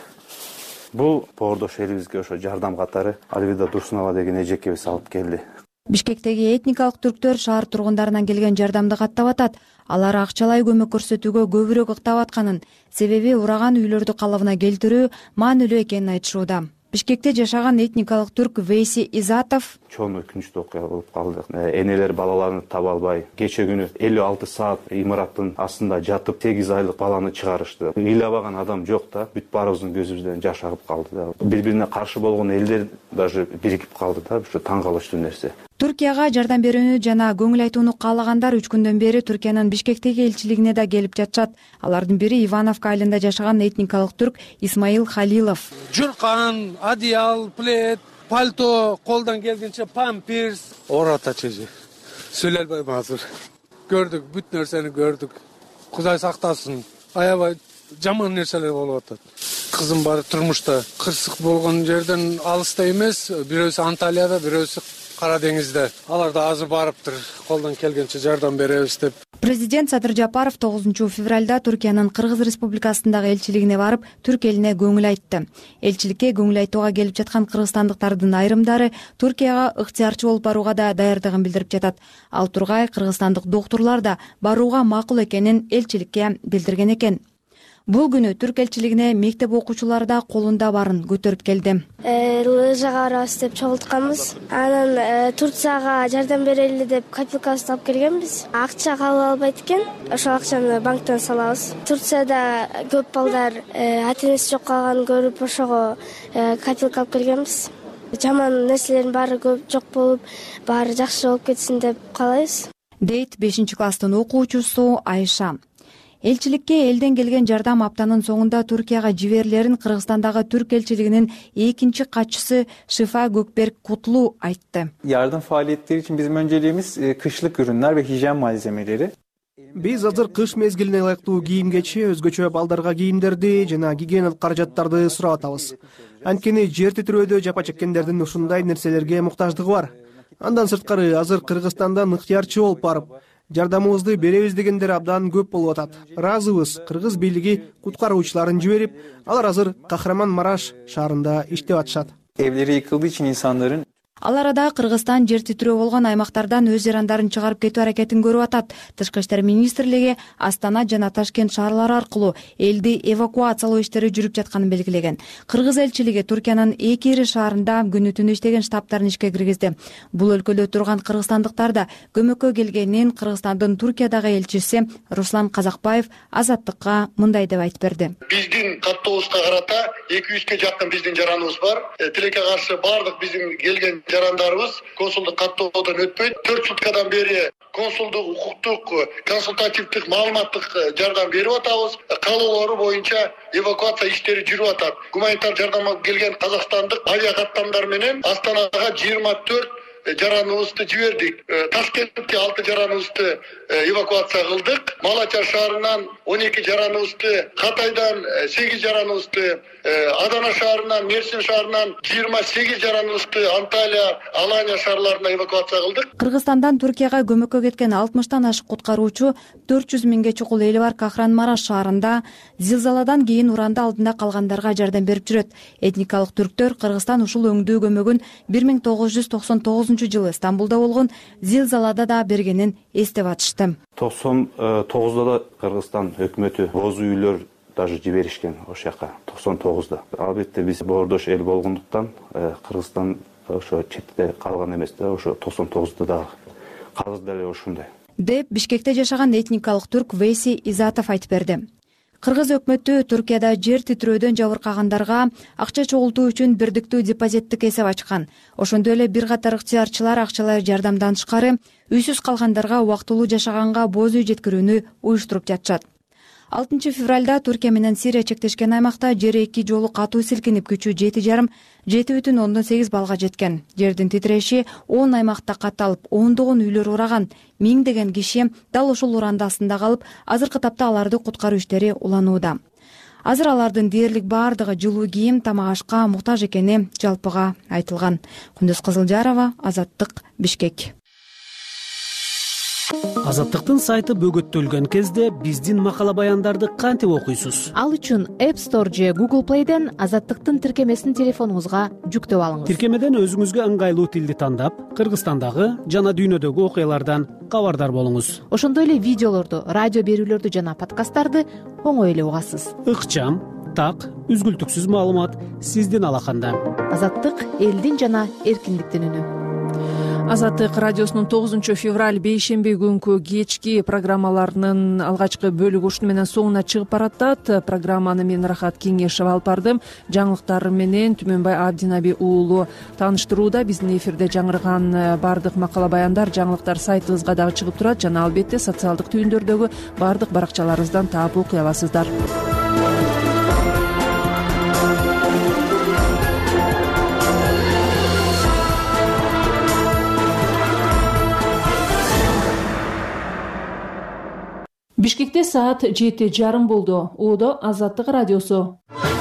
Бул боордош элибизге ошо жардам катары Альвида Дурсунова деген эжекебиз алып келди. Бишкектеги этникалык түрктөр шаар тургундарынан келген жардамды каттап атат. Алар акчалай көмөк көрсөтүүгө көбүрөөк ыктап атканын, себеби ураган үйлөрдү калыбына келтирүү маанилүү экенин айтышууда. Бишкекте жашаган этникалык түрк Вейси Изатов чоң өкүнүчтүү окуя болуп калды. Энелер балаларын таба албай, кече күнү 56 саат имараттын астында жатып 8 айлык баланы чыгарышты. Ыйлабаган адам жок да, бүт баарыбыздын көзүбүздөн жаш агып калды да. Бири-бирине каршы болгон элдер даже биригип калды да, ушу таң калыштуу нерсе. Туркияга жардам берүүнү жана көңүл айтууну каалагандар 3 күндөн бери Түркиянын Бишкектеги элчилигине да келип жатышат. Алардын бири Ивановка айылында жашаган этникалык түрк Исмаил Халилов. Журкан, одеял, плед, пальто, колдон келгенче памперс, ората чеже. Сүйлөй албайм азыр. Көрдүк, бүт нерсени көрдүк. Кудай сактасын. Аябай жаман нерселер болуп атат. Кызым бар турмушта кырсык болгон жерден алыста эмес, бирөөсү Анталияда, бирөөсү Кара деңизде. Алар да азыр барыптыр. Колдон келгенче жардам беребиз деп. Президент Садыр Жапаров 9 февралда Түркиянын Кыргыз Республикасындагы элчилигине барып, түрк элине көңүл айтты. Элчиликке көңүл айтууга келип жаткан кыргызстандыктардын айрымдары Түркияга ыктыярчы болуп барууга да даярдыгын билдирип жатат. Ал тургай кыргызстандык доктурлар да барууга макул экенин элчиликке билдирген экен. Бул күнү түрк элчилигине мектеп окуучулары да колунда барын көтөрүп келди. Лыжага барабыз деп чогултканбыз. Анан Турцияга жардам берели деп копилкасын алып келгенбиз. Акча кабыл албайт экен. Ошол акчаны банктан салабыз. Турцияда көп балдар ата-энеси жок калганын көрүп, ошого копилка алып келгенбиз. Жаман нерселердин баары жок болуп, баары жакшы болуп кетсин деп каалайбыз. Дейт 5-класстын окуучусу Айша. Элчиликке элден келген жардам аптанын соңунда Түркияга жиберилерин Кыргызстандагы түрк элчилигинин экинчи катчысы Шифа Gökberk Kutlu айтты. Yardım faaliyetleri için bizim önceliğimiz kışlık ürünler ve hijyen malzemeleri. Биз азыр кыш мезгилине ылайыктуу кийимгечи, өзгөчө балдарга кийимдерди жана гигиеналык каражаттарды сурап атабыз. Анткени жер титирөөдө жапа чеккендердин ушундай нерселерге муктаждыгы бар. Андан сырткары азыр Кыргызстандан ыктыярчы болуп барып, жардамыбызды беребиз дегендер абдан көп болуп атат. Ыраазыбыз. Кыргыз бийлиги куткаруучуларын жиберип, алар азыр Кахраман-Мараш шаарында иштеп атышат. Evleri yıkıldığı için insanların Ал арада Кыргызстан жер титирөө болгон аймактардан өз жарандарын чыгарып кетүү аракетин көрүп атат. Тышкы иштер министрлиги Астана жана Ташкент шаарлары аркылуу элди эвакуациялоо иштери жүрүп жатканын белгилеген. Кыргыз элчилиги Түркиянын 2 ири шаарында күнү-түнү иштеген штабтарын ишке киргизди. Бул өлкөдө турган кыргызстандыктар да көмөккө келгенин Кыргызстандын Түркиядагы элчиси Руслан Казакбаев Азаттыкка мындай деп айтып берди. Биздин каттообузга карата 200ке жакын биздин жараныбыз бар. Тилекке каршы бардык биздин келген жарандарыбыз консулдук каттоодон өтпөйт. 4 суткадан бери консулдук, укуктук, консультативдик, маалыматтык жардам берип атабыз. Каалоолору боюнча эвакуация иштери жүрүп атат. Гуманитар жардамга келген казакстандык авиа каттамдар менен Астанага 24 жараныбызды жибердик. Ташкентке 6 жараныбызды эвакуация кылдык. Малачар шаарынан 12 жараныбызды, Катайдан 8 жараныбызды, Адана шаарынан, Мерсин шаарынан 28 жараныбызды Анталия, Алания шаарларына эвакуация кылдык. Кыргызстандан Түркияга көмөккө кеткен 60тан ашык куткаруучу 400 миңге чукул эли бар Кахраман-Мараш шаарында зилзаладан кийин уранда алдында калгандарга жардам берип жүрөт. Этникалык түрктөр Кыргызстан ушул өңдүү көмөгүн 1999 Стамбулда болгон зилзалада да бергенин эстеп атышты. 99-да да Кыргызстан өкмөтү боз үйлөр даже жиберишкен ошол жака 99-да. Албетте биз боордош эл болгондуктан Кыргызстан ошо четте калган эмес да, ошо 99-да да казыр деле ошондой. Деп Бишкекте жашаган этникалык түрк Вейси Изатов айтып берди. Кыргыз өкмөтү Түркияда жер титирөөдөн жабыркагандарга акча чогултуу үчүн бирдиктүү депозиттик эсеп ачкан. Ошондой эле бир катар ыктыярчылар акчалай жардамдан тышкары үйсүз калгандарга убактылуу жашаганга боз үй жеткирүүнү уюштуруп жатышат. 6 февралда Түркия менен Сирия чектешкен аймакта жер 2 жолу катуу силкинип күчү 7,7,8 балга жеткен. Жердин титиреши 10 аймакта катталып, ондогон үйлөр ураган. Миңдеген киши дал ушул урандасында калып, азыркы тапта аларды куткаруу иштери уланууда. Азыр алардын дээрлик баардыгы жылуу кийим, тамак ашка муктаж экени жалпыга айтылган. Кундуз Кызылжарова, Азаттык, Бишкек. Азаттыктын сайты бөгөттөлгөн кезде биздин макала баяндарды кантип окуйсуз? Ал үчүн App Store же Google Play'ден Азаттыктын тиркемесин телефонуңузга жүктөп алыңыз. Тиркемеден өзүңүзгө ыңгайлуу тилди тандап, Кыргызстандагы жана дүйнөдөгү окуялардан кабардар болуңуз. Ошондой эле видеолорду, радио берүүлөрдү жана подкасттарды оңой эле угасыз. Ыкчам, так, үзгүлтүксүз маалымат сиздин алаканда. Азаттык элдин жана эркиндиктин үнү. Азаттык радиосунун 9 февраль бейшемби күнкү кечки программаларынын алгачкы бөлүгү ушуну менен соңуна чыгып баратат. Программаны мен Рахат Кеңешева алып бардым. Жаңылыктар менен Түмөнбай Абдинаби уулу тааныштырууда. Биздин эфирде жаңырган бардык макала баяндар жаңылыктар сайтыбызга дагы чыгып турат жана албетте социалдык түйүндөрдөгү бардык баракчаларыбыздан таап окуй аласыздар. Бишкекте саат 7:30 болду. Оодо Азаттык радиосу.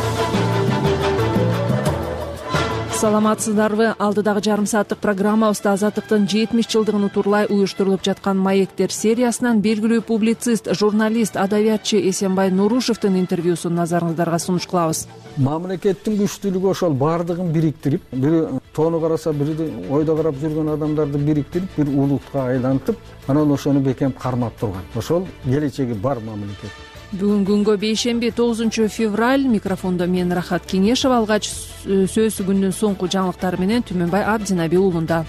Саламатсыздарбы? Алдыдагы жарым сааттык программабызда Азаттыктын 70 жылдыгын утурлай уюштурулуп жаткан маектер сериясынан белгилүү публицист, журналист, адабиятчы Эсенбай Нурушевдин интервьюсун назарыңыздарга сунуш кылабыз. Мамлекеттин күчтүүлүгү ошол баардыгын бириктирип, бири тоону караса, бири ойдо карап жүргөн адамдарды бириктирип, бир улутка айлантып, анан ошону бекем кармап турган. Ошол келечеги бар мамлекет. Бүгүн күнгө бейшемби 9 февраль микрофондо мен Рахат Кеңешева, алгач сөз күндүн соңку жаңылыктары менен Түмөнбай Абдинаби уулунда.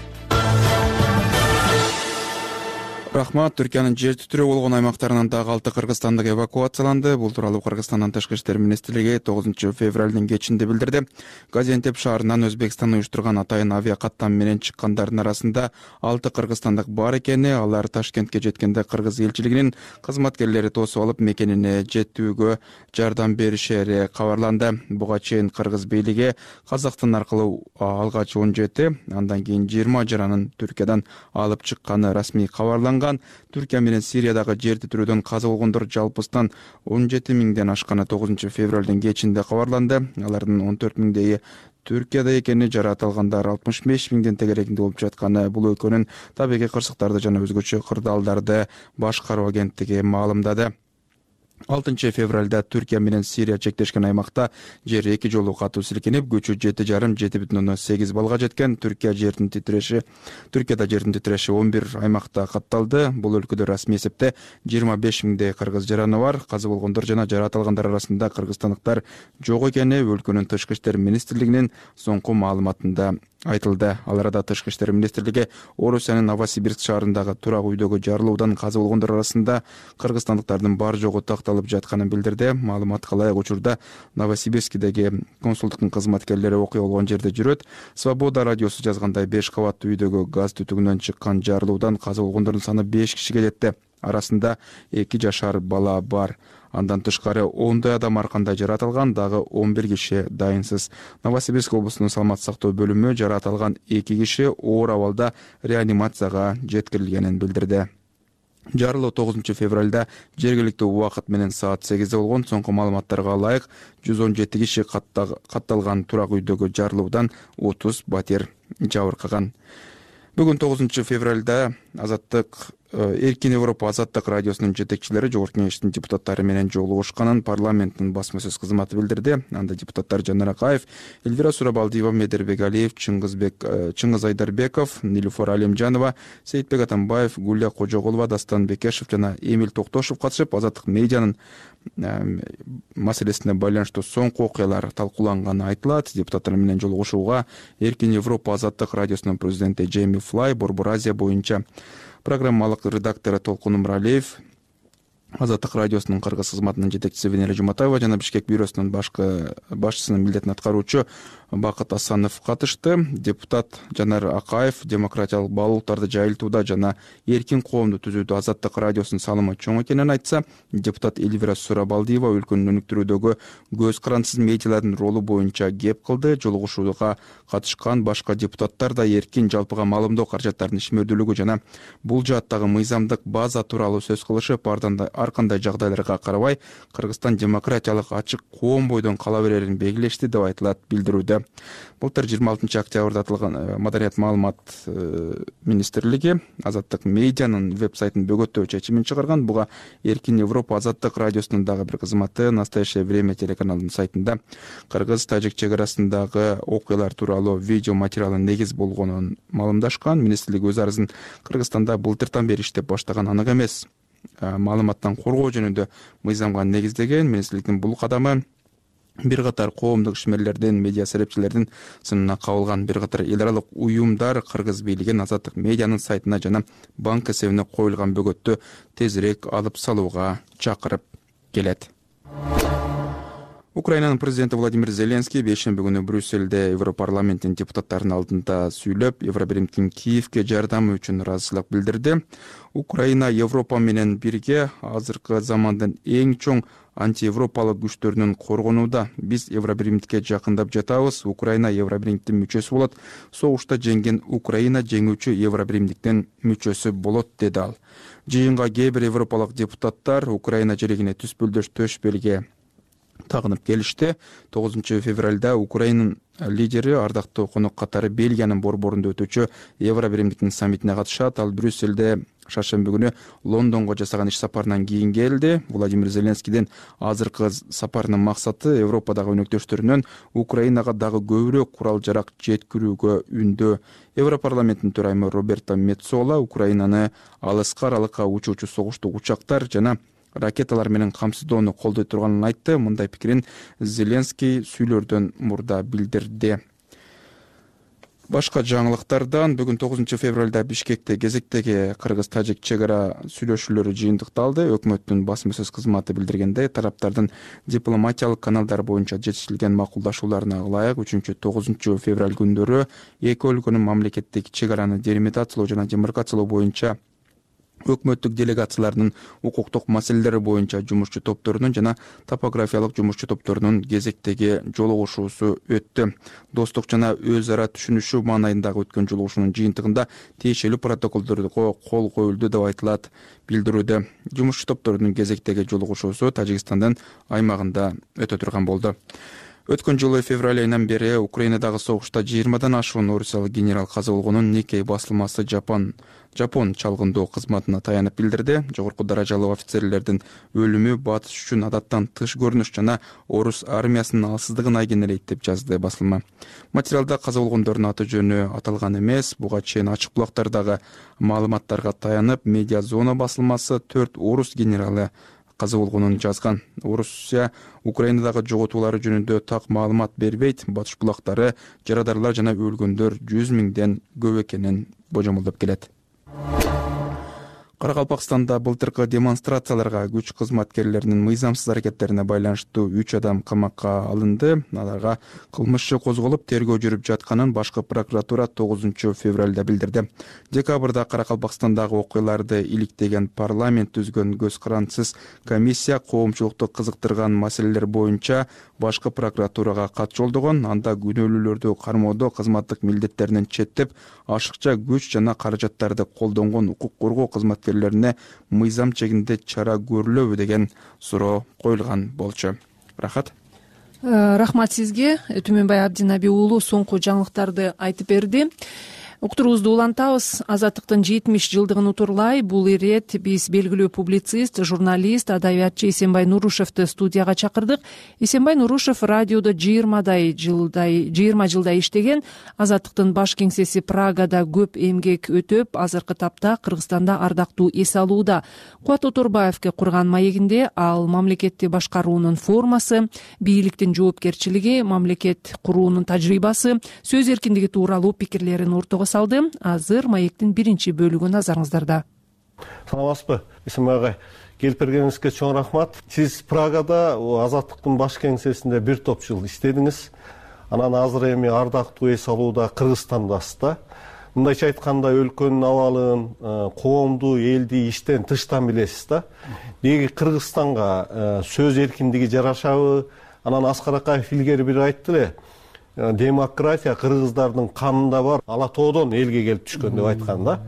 Рахмат. Түркиянын жер титирөө болгон аймактарынан дагы 6 кыргызстандык эвакуацияланды. Бул тууралуу Кыргызстандын Тышкы иштер министрлиги 9 февралдын кечинде билдирди. Газиантеп шаарынан Өзбекстан уюштурган атайын авиакаттам менен чыккандардын арасында 6 кыргызстандык бар экени, алар Ташкентке жеткенде кыргыз элчилигинин кызматкерлери тосуп алып мекенине жетүүгө жардам беришери кабарланды. Буга чейин кыргыз бийлиги Казакстан аркылуу алгач 17, андан кийин 20 жаранын Түркиядан алып чыкканы расмий кабарланган. Түркия менен Сириядагы жер титирөөдөн каза болгондор жалпысынан 17 миңден ашканы 9 февралдын кечинде кабарланды. Алардын 14 миңдейи Түркияда экени, жараат алгандар 65 миңден тегерегинде болуп жатканы бул өлкөнүн табигый кырсыктарды жана өзгөчө кырдаалдарды башкаруу агенттиги маалымдады. 6 февралда Түркия менен Сирия чектешкен аймакта жер 2 жолу катуу силкинип, күчү 7,5–7,8 балга жеткен. Түркияда жердин титиреши 11 аймакта катталды. Бул өлкөдө расмий эсепте 25 миңдей кыргыз жараны бар. Каза болгондор жана жараат алгандар арасында кыргызстандыктар жок экени өлкөнүн Тышкы иштер министрлигинин соңку маалыматында айтылды. Ал арада Тышкы иштер министрлиги Орусиянын Новосибирск шаарындагы турак үйдөгү жарылуудан каза болгондор арасында кыргызстандыктардын бар жогу такталып жатканын билдирди. Маалыматка ылайык учурда Новосибирскидеги консулдуктун кызматкерлери окуя болгон жерде жүрөт. Свобода радиосу жазгандай 5 кабаттуу үйдөгү газ түтүгүнөн чыккан жарылуудан каза болгондордун саны 5 кишиге жетти. Арасында 2 жашар бала бар. Андан тышкары 10 адам аркандай жараат алган, дагы 11 киши дайынсыз. Новосибирск облусунун саламаттык сактоо бөлүмү жараат алган 2 киши оор абалда реанимацияга жеткирилгенин билдирди. Жарылуу 9 февралда жергиликтүү убакыт менен саат 8де болгон. Соңку маалыматтарга ылайык 117 киши катталган турак үйдөгү жарылуудан 30 батир жабыркаган. Бүгүн 9 февралда Эркин Европа Азаттык радиосунун жетекчилери Жогорку Кеңештин депутаттары менен жолугушканын парламенттин басма сөз кызматы билдирди. Анда депутаттар Жанар Акаев, Эльвира Сурабалдиева, Медербек Алиев, Чыңгыз Айдарбеков, Нилуфар Алимжанова, Сейитбек Атамбаев, Гулия Кожоголова, Дастан Бекешев жана Эмил Токтошев катышып, Азаттык медианын маселесине байланыштуу соңку окуялар талкууланганы айтылат. Депутаттар менен жолугушууга Эркин Европа Азаттык радиосунун президенти Джейми Флай, Борбор Азия боюнча программалык редактору Толкун Умралиев, Азаттык радиосунун кыргыз кызматынын жетекчиси Венера Жуматаева жана Бишкек бюросунун башчысынын милдетин аткаруучу Бакыт Асанов катышты. Депутат Жанар Акаев демократиялык баалуулуктарды жайылтууда жана эркин коомду түзүүдө Азаттык радиосунун салымы чоң экенин айтса, депутат Эльвира Сурабалдиева өлкөнү өнүктүрүүдөгү көз карансыз медиалардын ролу боюнча кеп кылды. Жолугушууга катышкан башка депутаттар да эркин жалпыга маалымдоо каражаттарынын ишмердүүлүгү жана бул жааттагы мыйзамдык база тууралуу сөз кылышып, ар кандай жагдайларга карабай Кыргызстан демократиялык ачык коом бойдон кала берерин белгилешти деп айтылат билдирүүдө. Былтыр 26 октябрда аталган Маданият маалымат министрлиги Азаттык медианын веб-сайтын бөгөттөө чечимин чыгарган. Буга Эркин Европа Азаттык радиосунун дагы бир кызматы Настоящее время телеканалынын сайтында кыргыз-тажик чек арасындагы окуялар тууралуу видео материалы негиз болгонун маалымдашкан. Министрлик өз арызын Кыргызстанда былтыртан бери иштеп баштаган анык эмес. Маалыматтан коргоо жөнүндө мыйзамга негиздеген. Министрликтин бул кадамы бир катар коомдук ишмерлердин, медиа серепчилердин сынына кабылган. Бир катар эл аралык уюмдар Кыргыз бийлигин Азаттык медианын сайтына жана банк эсебине коюлган бөгөттү тезирээк алып салууга чакырып келет. Украинанын президенти Владимир Зеленский бейшемби күнү Брюссельде Европарламенттин депутаттарынын алдында сүйлөп, Евробиримдин Киевге жардамы үчүн ыраазычылык билдирди. Украина Европа менен бирге азыркы замандын эң чоң антиевропалык күчтөрүнөн коргонууда. Биз Евробиримдикке жакындап жатабыз. Украина Евробиримдиктин мүчөсү болот. Согушта жеңген Украина жеңүүчү Евробиримдиктин мүчөсү болот, деди ал. Жыйынга кээ бир европалык депутаттар Украина жерегине түспөлдөш төшпөлгө тагынып келишти. 9 февралда Украинанын лидери ардактуу конок катары Бельгиянын борборунда өтүүчү Евробиримдиктин саммитине катышат. Ал Брюссельде шаршемби күнү Лондонго жасаган иш сапарынан кийин келди. Владимир Зеленскийдин азыркы сапарынын максаты Европадагы өнөктөштөрүнөн Украинага дагы көбүрөөк курал-жарак жеткирүүгө үндөө. Европарламенттин төрайымы Роберто Меццола Украинаны алыскы аралыкка учуучу согуштук учактар жана ракеталар менен камсыздоону колдой турганын айтты. Мындай пикирин Зеленский сүйлөрдөн мурда билдирди. Башка жаңылыктардан бүгүн 9 февралда Бишкекте кезектеги кыргыз-тажик чек ара сүйлөшүүлөрү жыйынтыкталды. Өкмөттүн басма сөз кызматы билдиргендей, тараптардын дипломатиялык каналдар боюнча жетишилген макулдашууларына ылайык 3-9 февраль күндөрү эки өлкөнүн мамлекеттик чек араны делимитациялоо жана демаркациялоо боюнча өкмөттүк делегациялардын укуктук маселелери боюнча жумушчу топторунун жана топографиялык жумушчу топторунун кезектеги жолугушуусу өттү. Достук жана өз ара түшүнүшүү маанайындагы өткөн жолугушуунун жыйынтыгында тиешелүү протоколдорго кол коюлду деп айтылат билдирүүдө. Жумушчу топторунун кезектеги жолугушуусу Тажикстандын аймагында өтө турган болду. Өткөн жылы февраль айынан бери Украинадагы согушта 20дан ашуун орусиялык генерал каза болгонун Никей басылмасы Жапон чалгындоо кызматына таянып билдирди. Жогорку даражалуу офицерлердин өлүмү батыш үчүн адаттан тыш көрүнүш жана орус армиясынын алсыздыгын айгинелейт деп жазды басылма. Материалда каза болгондордун аты жөнү аталган эмес. Буга чейин ачык булактардагы маалыматтарга таянып, Медиа зона басылмасы 4 орус генералы каза болгонун жазган. Орусия Украинадагы жоготуулары жөнүндө так маалымат бербейт. Батыш булактары жарадарлар жана өлгөндөр 100 миңден көп экенин божомолдоп келет. Каракалпакстанда былтыркы демонстрацияларга күч кызматкерлеринин мыйзамсыз аракеттерине байланыштуу 3 адам камакка алынды. Аларга кылмыш иши козголуп, тергөө жүрүп жатканын башкы прокуратура 9 февралда билдирди. Декабрда Каракалпакстандагы окуяларды иликтеген парламент түзгөн көз карандысыз комиссия коомчулукту кызыктырган маселелер боюнча башкы прокуратурага кат жолдогон. Анда күнөөлүүлөрдү кармоодо кызматтык милдеттеринен четтеп, ашыкча күч жана каражаттарды колдонгон укук коргоо кызматкерлерине мыйзам чегинде чара көрүлөбү деген суроо коюлган болчу. Рахат. Рахмат сизге. Түмөнбай Абдинаби уулу соңку жаңылыктарды айтып берди. Уктуруубузду улантабыз. Азаттыктын 70 жылдыгын утурлай бул ирет биз белгилүү публицист, журналист, адабиятчы Эсенбай Нурушевду студияга чакырдык. Эсенбай Нурушев радиодо 20 жылдай иштеген. Азаттыктын баш кеңсеси Прагада көп эмгек өтөп, азыркы тапта Кыргызстанда ардактуу эс алууда. Кубат Оторбаевге курган маегинде ал мамлекетти башкаруунун формасы, бийликтин жоопкерчилиги, мамлекет куруунун тажрыйбасы, сөз эркиндиги тууралуу пикирлерин ортого салды. Азыр маектин биринчи бөлүгү назарыңыздарда. Саламатсызбы? Эсенбай агай, келип бергениңизге чоң рахмат. Сиз Прагада Азаттыктын баш кеңсесинде бир топ жыл иштедиңиз. Анан азыр эми ардактуу эс алууда Кыргызстандасыз да. Мындайча айтканда өлкөнүн абалын, коомду, элди иштен тыштан билесиз да. Деги Кыргызстанга сөз эркиндиги жарашабы? Анан Аскар Акаев илгери бир айтты эле. Демократия кыргыздардын канында бар, ала тоодон элге келип түшкөн деп айткан да.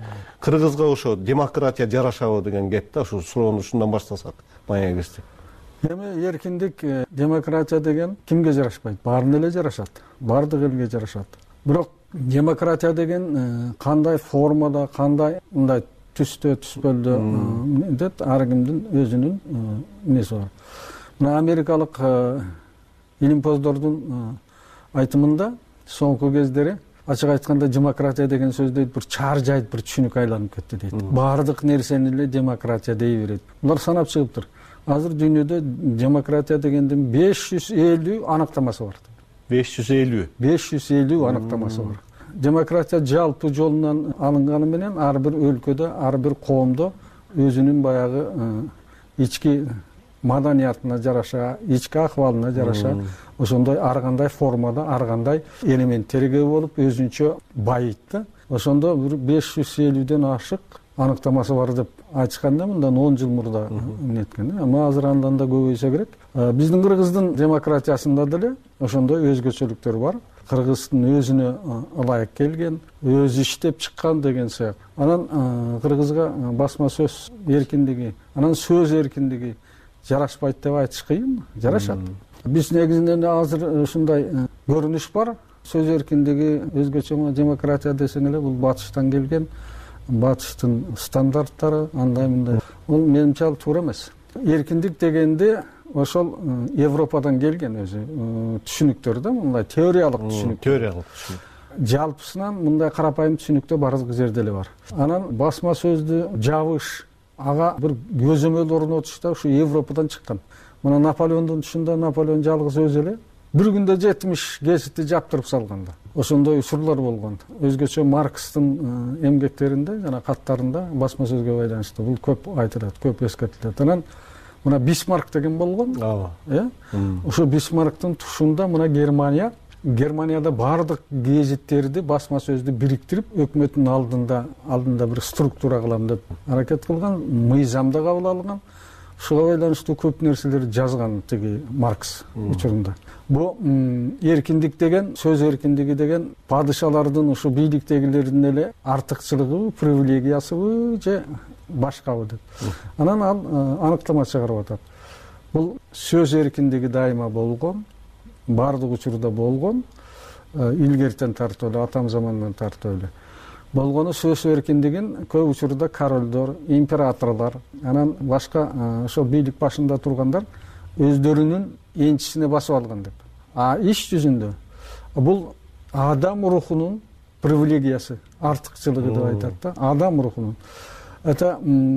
кыргызга ошо демократия жарашабы деген кеп да, ушу суроону ушундан баштасак маек кезде. Эми эркиндик, демократия деген кимге жарашпайт? Баарына эле жарашат. Баардык элге жарашат. Бирок демократия деген кандай формада, кандай мындай түстө, түспөлдө дет, ар кимдин өзүнүн неси бар. Мына америкалык илимпоздордун айтымында соңку кездери ачык айтканда демократия деген сөз дейт бир чаар жайт, бир түшүнүк айланып кетти дейт. Баардык нерсени эле демократия дей берет. Булар санап чыгыптыр. Азыр дүйнөдө демократия дегендин 550 аныктамасы бар. 550 аныктамасы бар. Демократия жалпы жолунан алынганы менен ар бир өлкөдө, ар бир коомдо өзүнүн баягы ички маданиятына жараша, ички акыбалына жараша ошондой ар кандай формада, ар кандай элементтерге болуп өзүнчө байыйт. Ошондо бир 550ден ашык аныктамасы бар деп айтышканда мындан 10 жыл мурда неткен. Ама азыр андан да көбөйсө керек. Биздин Кыргыздын демократиясында деле ошондой өзгөчөлүктөр бар. Кыргыздын өзүнө ылайык келген, өзү иштеп чыккан деген сыяк. Анан Кыргызга басма сөз эркиндиги, анан сөз эркиндиги жарашпайт деп айтыш кыйын, жарашат. Биз негизинен азыр ушундай көрүнүш бар. Сөз эркиндиги өзгөчө демократия десең эле бул батыштан келген, батыштын стандарттары андай мындай. Бул менимче туура эмес. Эркиндик дегенде ошол Европадан келген өзү түшүнүктөр да, мындай теориялык түшүнүк. Жалпысынан мындай карапайым түшүнүктө бардык жерде эле бар. Анан басма сөздү жабыш, ага бир көзөмөл орнотуш да ушу Европадан чыккан. Мына Наполеондун түшүндө Наполеон жалгыз өзү эле бир күндө 70 гезитти жаптырып салган да. Ошондой учурлар болгон. Өзгөчө Маркстын эмгектеринде жана каттарында басма сөзгө байланыштуу бул көп айтылат, көп эскертилет. Анан мына Бисмарк деген болгон. Ошо Бисмарктын тушунда мына Германияда бардык гезиттерди, басма сөздү бириктирип, өкмөттүн алдында бир структура кылам деп аракет кылган, мыйзамда кабыл алган. Ушуга байланыштуу көп нерселерди жазган тиги Маркс учурунда. Бу эркиндик деген, сөз эркиндиги деген падышалардын ушу бийликтегилердин эле артыкчылыгыбы, привилегиясыбы же башкабы деп. Анан ал аныктама чыгарып атат. Бул сөз эркиндиги дайыма болгон, бардык учурда болгон, илгертен тартып эле, атам замандан тартып эле. Болгону сөз эркиндигин көп учурда королдор, императорлор, анан башка ошо бийлик башында тургандар өздөрүнүн энчисине басып алган деп. Иш жүзүндө бул адам рухунун привилегиясы, артыкчылыгы деп айтат да, адам рухунун. Это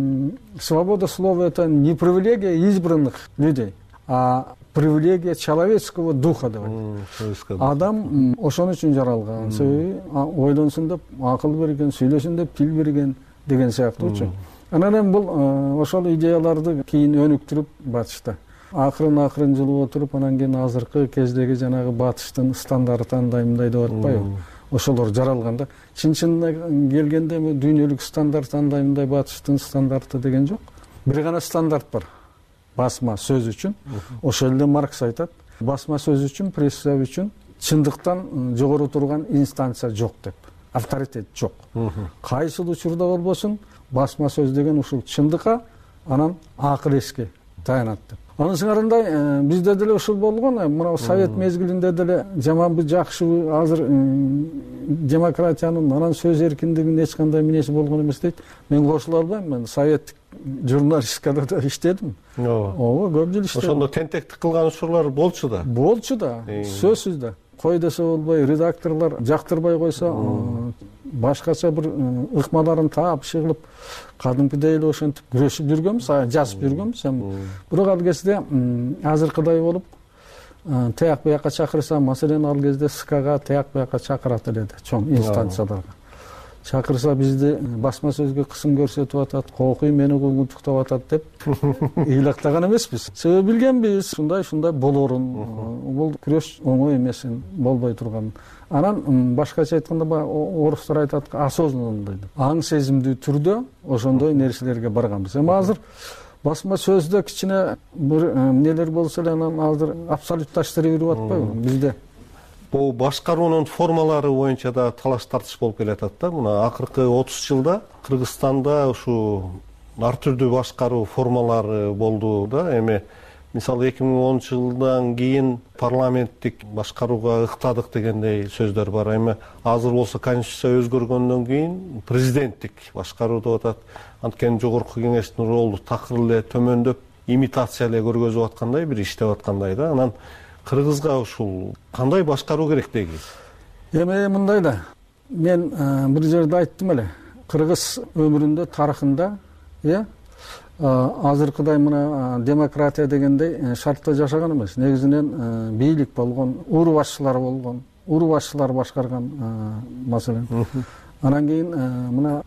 свобода слова, это не привилегия избранных людей, а привилегия человеческого духа деп айтат. Адам ошон үчүн жаралган, себеби ойлонсун деп акыл берген, сүйлөсүн деп тил берген деген сыяктуучу. Анан бул ошол идеяларды кийин өнүктүрүп батышта. Акырын жылып отуруп, анан кийин азыркы кездеги жанагы батыштын стандарты андай мындай деп атпайбы? Ошолор жаралганда, чын-чынына келгенде дүйнөлүк стандарт андай мындай батыштын стандарты деген жок. Бир гана стандарт бар. Басма сөз үчүн. Ошол эле Маркс айтат. Басма сөз үчүн, пресса үчүн чындыктан жогору турган инстанция жок деп. Авторитет жок. Кайсыл учурда болбосун, басма сөз деген ушул чындыкка, анан акыл эске таянат деп. Анын сыңарындай бизде деле ушул болгон, мына совет мезгилинде деле жаманбы, жакшыбы, азыр демократиянын, анан сөз эркиндигинин эч кандай минеси болгон эмес дейт. Мен кошула албайм, мен советтик журналистикада да иштедим. Ооба, көп жыл иштедим. Ошондо тентектик кылган учурлар болчу да. Болчу да, сөзсүз да. Кой десе болбой, редакторлор жактырбай койсо, башкача бир ыкмаларын таап чыгылып, кадимкидей эле ошентип күрөшүп жүргөнбүз, жазып жүргөнбүз. Бирок ал кезде азыркыдай болуп, тияк буякка чакырса, маселен ал кезде СКга тияк буякка чакырат эле чоң инстанцияларга. Чакырса бизди басма сөзгө кысым көрсөтүп атат, кокуй мени куугунтуктап атат деп ыйлактаган эмеспиз. Себеби билгенбиз, ушундай болорун, бул күрөш оңой эмесин, болбой турганын. Анан башкача айтканда орустар айтат, осознанный деп. Аң сезимдүү түрдө ошондой нерселерге барганбыз. Эми азыр басма сөздө кичине бир нелер болсо эле, анан азыр абсолютташтырып атпайбы бизде? Бул башкаруунун формалары боюнча да талаш тартыш болуп келатат да. Мына акыркы 30 жылда Кыргызстанда ушу ар түрдүү башкаруу формалары болду да. Эми мисалы 2010 жылдан кийин парламенттик башкарууга ыктадык дегендей сөздөр бар. Эми азыр болсо конституция өзгөргөндөн кийин президенттик башкаруу деп атат. Анткени жогорку кеңештин ролу такыр эле төмөндөп, имитация эле көргөзүп аткандай, бир иштеп аткандай да. Анан Кыргызга ушул кандай башкаруу керек деги? Эми мындай да. Мен бир жерде айттым эле. Кыргыз өмүрүндө, тарыхында, азыркыдай мына демократия дегендей шартта жашаган эмес. Негизинен бийлик болгон, уру башчылар болгон, уру башчылар башкарган маселен. Анан кийин мына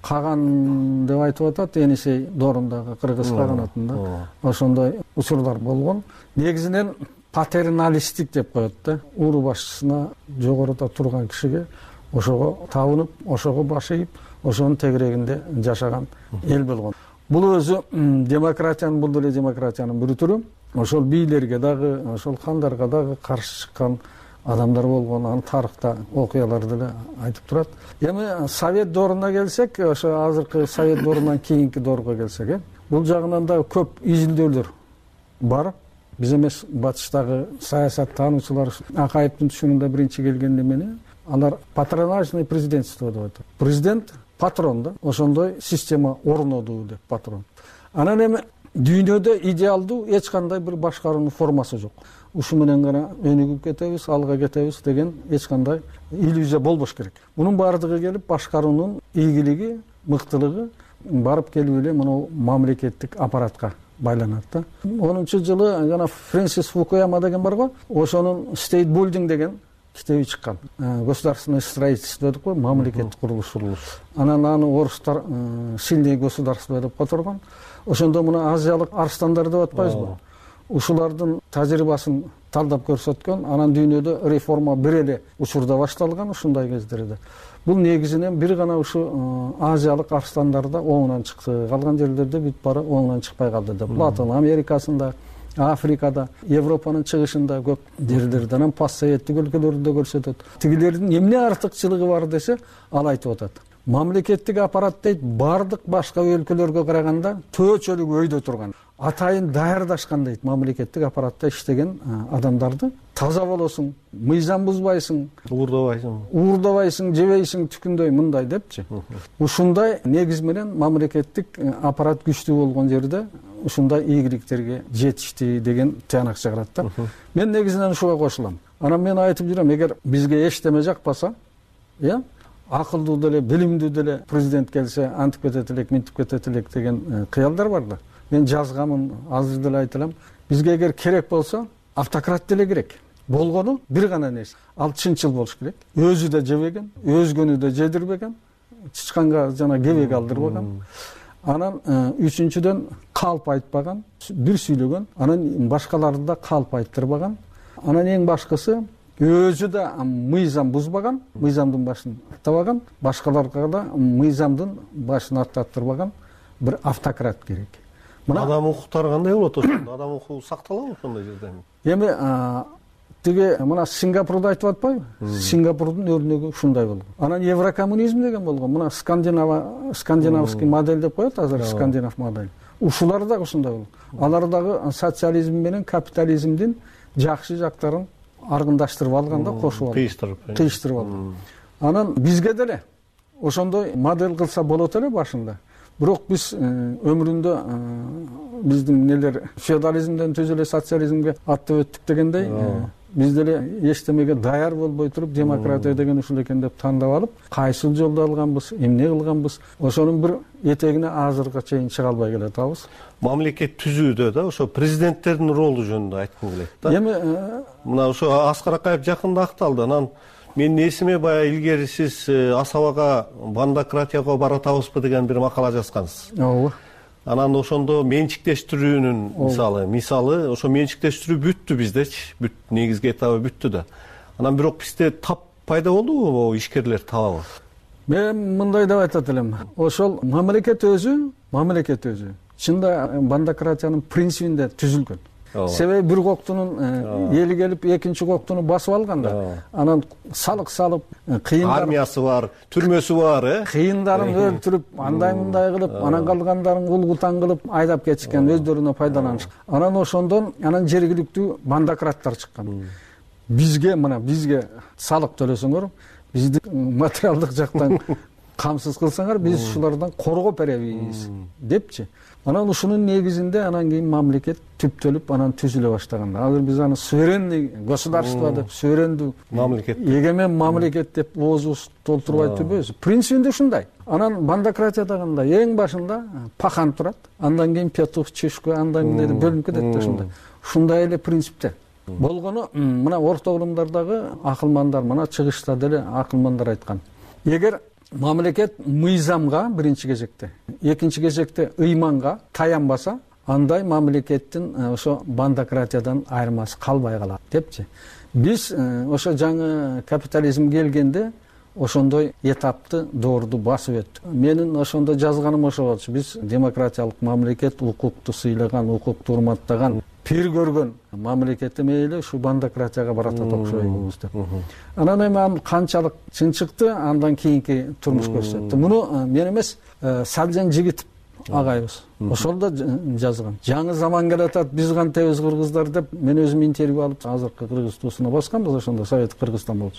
Каган деп айтып атат, Енисей Доорундагы Кыргыз каганатында ошондой учурлар болгон. Негизинен патерналистик деп коет да. Уру башчысына, жогоруда турган кишиге ошого табынып, ошого баш ийип, ошонун тегерегинде жашаган эл болгон. Бул өзү демократиянын, бул деле демократиянын бир түрү. Ошол бийлерге дагы, ошол хандарга дагы каршы чыккан адамдар болгон, анын тарыхта окуялар деле айтып турат. Эми Совет дооруна келсек, ошо азыркы Совет доорунан кийинки доорго келсек, бул жагынан да көп изилдөөлөр бар. Биз эмес, батыштагы саясат таануучулар Акаевдин түшүнүндө биринчи келгенде мени алар патронажный президентство деп атат. Президент патрон да, ошондой система орноду деп патрон. Анан эми дүйнөдө идеалдуу эч кандай бир башкаруунун формасы жок. Ушу менен гана өнүгүп кетебиз, алга кетебиз деген эч кандай иллюзия болбош керек. Мунун баардыгы келип башкаруунун ийгилиги, мыктылыгы барып келип эле мына мамлекеттик аппаратка байланат да. 10-жылы жана Фрэнсис Фукуяма деген бар го, ошонун State Building деген китеби чыккан. Государственное строительство деп кой, мамлекеттик курулуш. Анан аны орустар сильное государство деп которгон. Ошондо мына азиялык арстандар деп атпайбызбы? Ушулардын тажрыйбасын талдап көрсөткөн, анан дүйнөдө реформа бир эле учурда башталган ушундай кездерде. Бул негизинен бир гана ушу азиялык арстандарда оңунан чыкты. Калган жерлерде бүт бары оңунан чыкпай калды деп. Латын Америкасында, Африкада, Европанын чыгышында көп жерлерде, анан постсоветтик өлкөлөрдө көрсөтөт. Тигилердин эмне артыкчылыгы бар десе, ал айтып атат. Мамлекеттик аппарат дейт, бардык башка өлкөлөргө караганда төчөлүк өйдө турган. Атайын даярдашкан дейт, мамлекеттик аппаратта иштеген адамдарды. Таза болосуң, мыйзам бузбайсың, уурдабайсың, жебейсиң, түкүндөй мындай депчи. Ушундай негиз менен мамлекеттик аппарат күчтүү болгон жерде ушундай ийгиликтерге жетишти деген тыянак чыгарат да. Мен негизинен ушуга кошулам. Анан мен айтып жүрөм, эгер бизге эчтеме жакпаса, акылдуу деле, билимдүү деле президент келсе, антип кетет элек, минтип кетет элек деген кыялдар бар да. Мен жазгамын, азыр деле айтылам. Бизге эгер керек болсо, автократ деле керек. Болгону бир гана нерсе. Ал чынчыл болуш керек. Өзү да жебеген, өзгөнү да жедирбеген, чычканга жана кебек алдырбаган. Анан үчүнчүдөн калп айтпаган, бир сүйлөгөн, анан башкаларды да калп айттырбаган. Анан эң башкысы өзү да мыйзам бузбаган, мыйзамдын башын аттабаган, башкаларга да мыйзамдын башын аттаттырбаган бир автократ керек. Адам укуктары кандай болот ошондо? Адам укугу сакталабы ошондой жерде? Эми тиги мына Сингапурду айтып атпайбы? Сингапурдун өрнөгү ушундай болгон. Анан еврокоммунизм деген болгон. Мына скандинавский модель деп коет азыр, скандинав модель. Ушулар да ушундай болгон. Алар дагы социализм менен капитализмдин жакшы жактарын аргындаштырып алган да, кошуп алган. Кыйыштырып алган. Анан бизге деле ошондой модель кылса болот эле башында. Бирок биз өмүрүндө биздин нелер феодализмден түз эле социализмге аттап өттүк дегендей, биз деле эчтемеге даяр болбой туруп демократия деген ушул экен деп тандап алып, кайсыл жолду алганбыз, эмне кылганбыз, ошонун бир этегине азыркыга чейин чыга албай келатабыз. Мамлекет түзүүдө да ошо президенттердин ролу жөнүндө айткым келет да. Эми мына ошо Аскар Акаев жакында акталды. Анан менин эсиме баягы илгери сиз Асабага бандократияга баратабызбы деген бир макала жазгансыз. Ооба. Анан ошондо менчиктештирүүнүн мисалы ошо менчиктештирүү бүттү биздечи. Бүт негизги этабы бүттү да. Анан бирок бизде тап пайда болдубу могу ишкерлер табабы? Мен мындай деп айтат элем. Ошол мамлекет өзү чында бандократиянын принцибинде түзүлгөн. себеби бир коктунун эли келип экинчи коктуну басып алганда анан салык салып кыйындар армиясы бар, түрмөсү бар, кыйындарын өлтүрүп андай мындай кылып анан калгандарын улгутан кылып айдап кетишкен, өздөрүнө пайдаланышкан. Анан ошондон анан жергиликтүү бандакраттар чыккан. Бизге салык төлөсөңөр, бизди материалдык жактан камсыз кылсаңар, биз ушулардан коргоп беребиз депчи. Анан ушунун негизинде анан кийин мамлекет түптөлүп анан түзүлө баштаганда. Азыр биз аны суверенный государство деп, суверендүү мамлекет, эгемен мамлекет деп оозубузду толтурбай турбайбыз. Принцибинде ушундай. Анан бандократиядагында эң башында пахан турат, андан кийин петух, чишка, андан кийин бөлүнүп кетет да ушундай. Ушундай эле принципте. Болгону мына орто урумдардагы акылмандар, мына чыгышта деле акылмандар айткан. Эгер мамлекет мыйзамга биринчи кезекте, экинчи кезекте ыйманга таянбаса, андай мамлекеттин ошо бандократиядан айырмасы калбай калат депчи. Биз ошо жаңы капитализм келгенде ошондой этапты доорду басып өттүк. Менин ошондо жазганым ошо болчу. Биз демократиялык мамлекет, укукту сыйлаган, укукту урматтаган, пир көргөн мамлекет эмеле ушу бандократияга баратат окшойбуз деп. Анан эми канчалык чын чыкты, андан кийинки турмуш көрсөттү. Муну мен эмес, Салжан Жигитов агайыбыз ошол да жазган. Жаңы заман келатат, биз кантебиз кыргыздар деп мен өзүм интервью алып, азыркы Кыргыз туусуна басканбыз, ошондо Совет Кыргызстан болчу.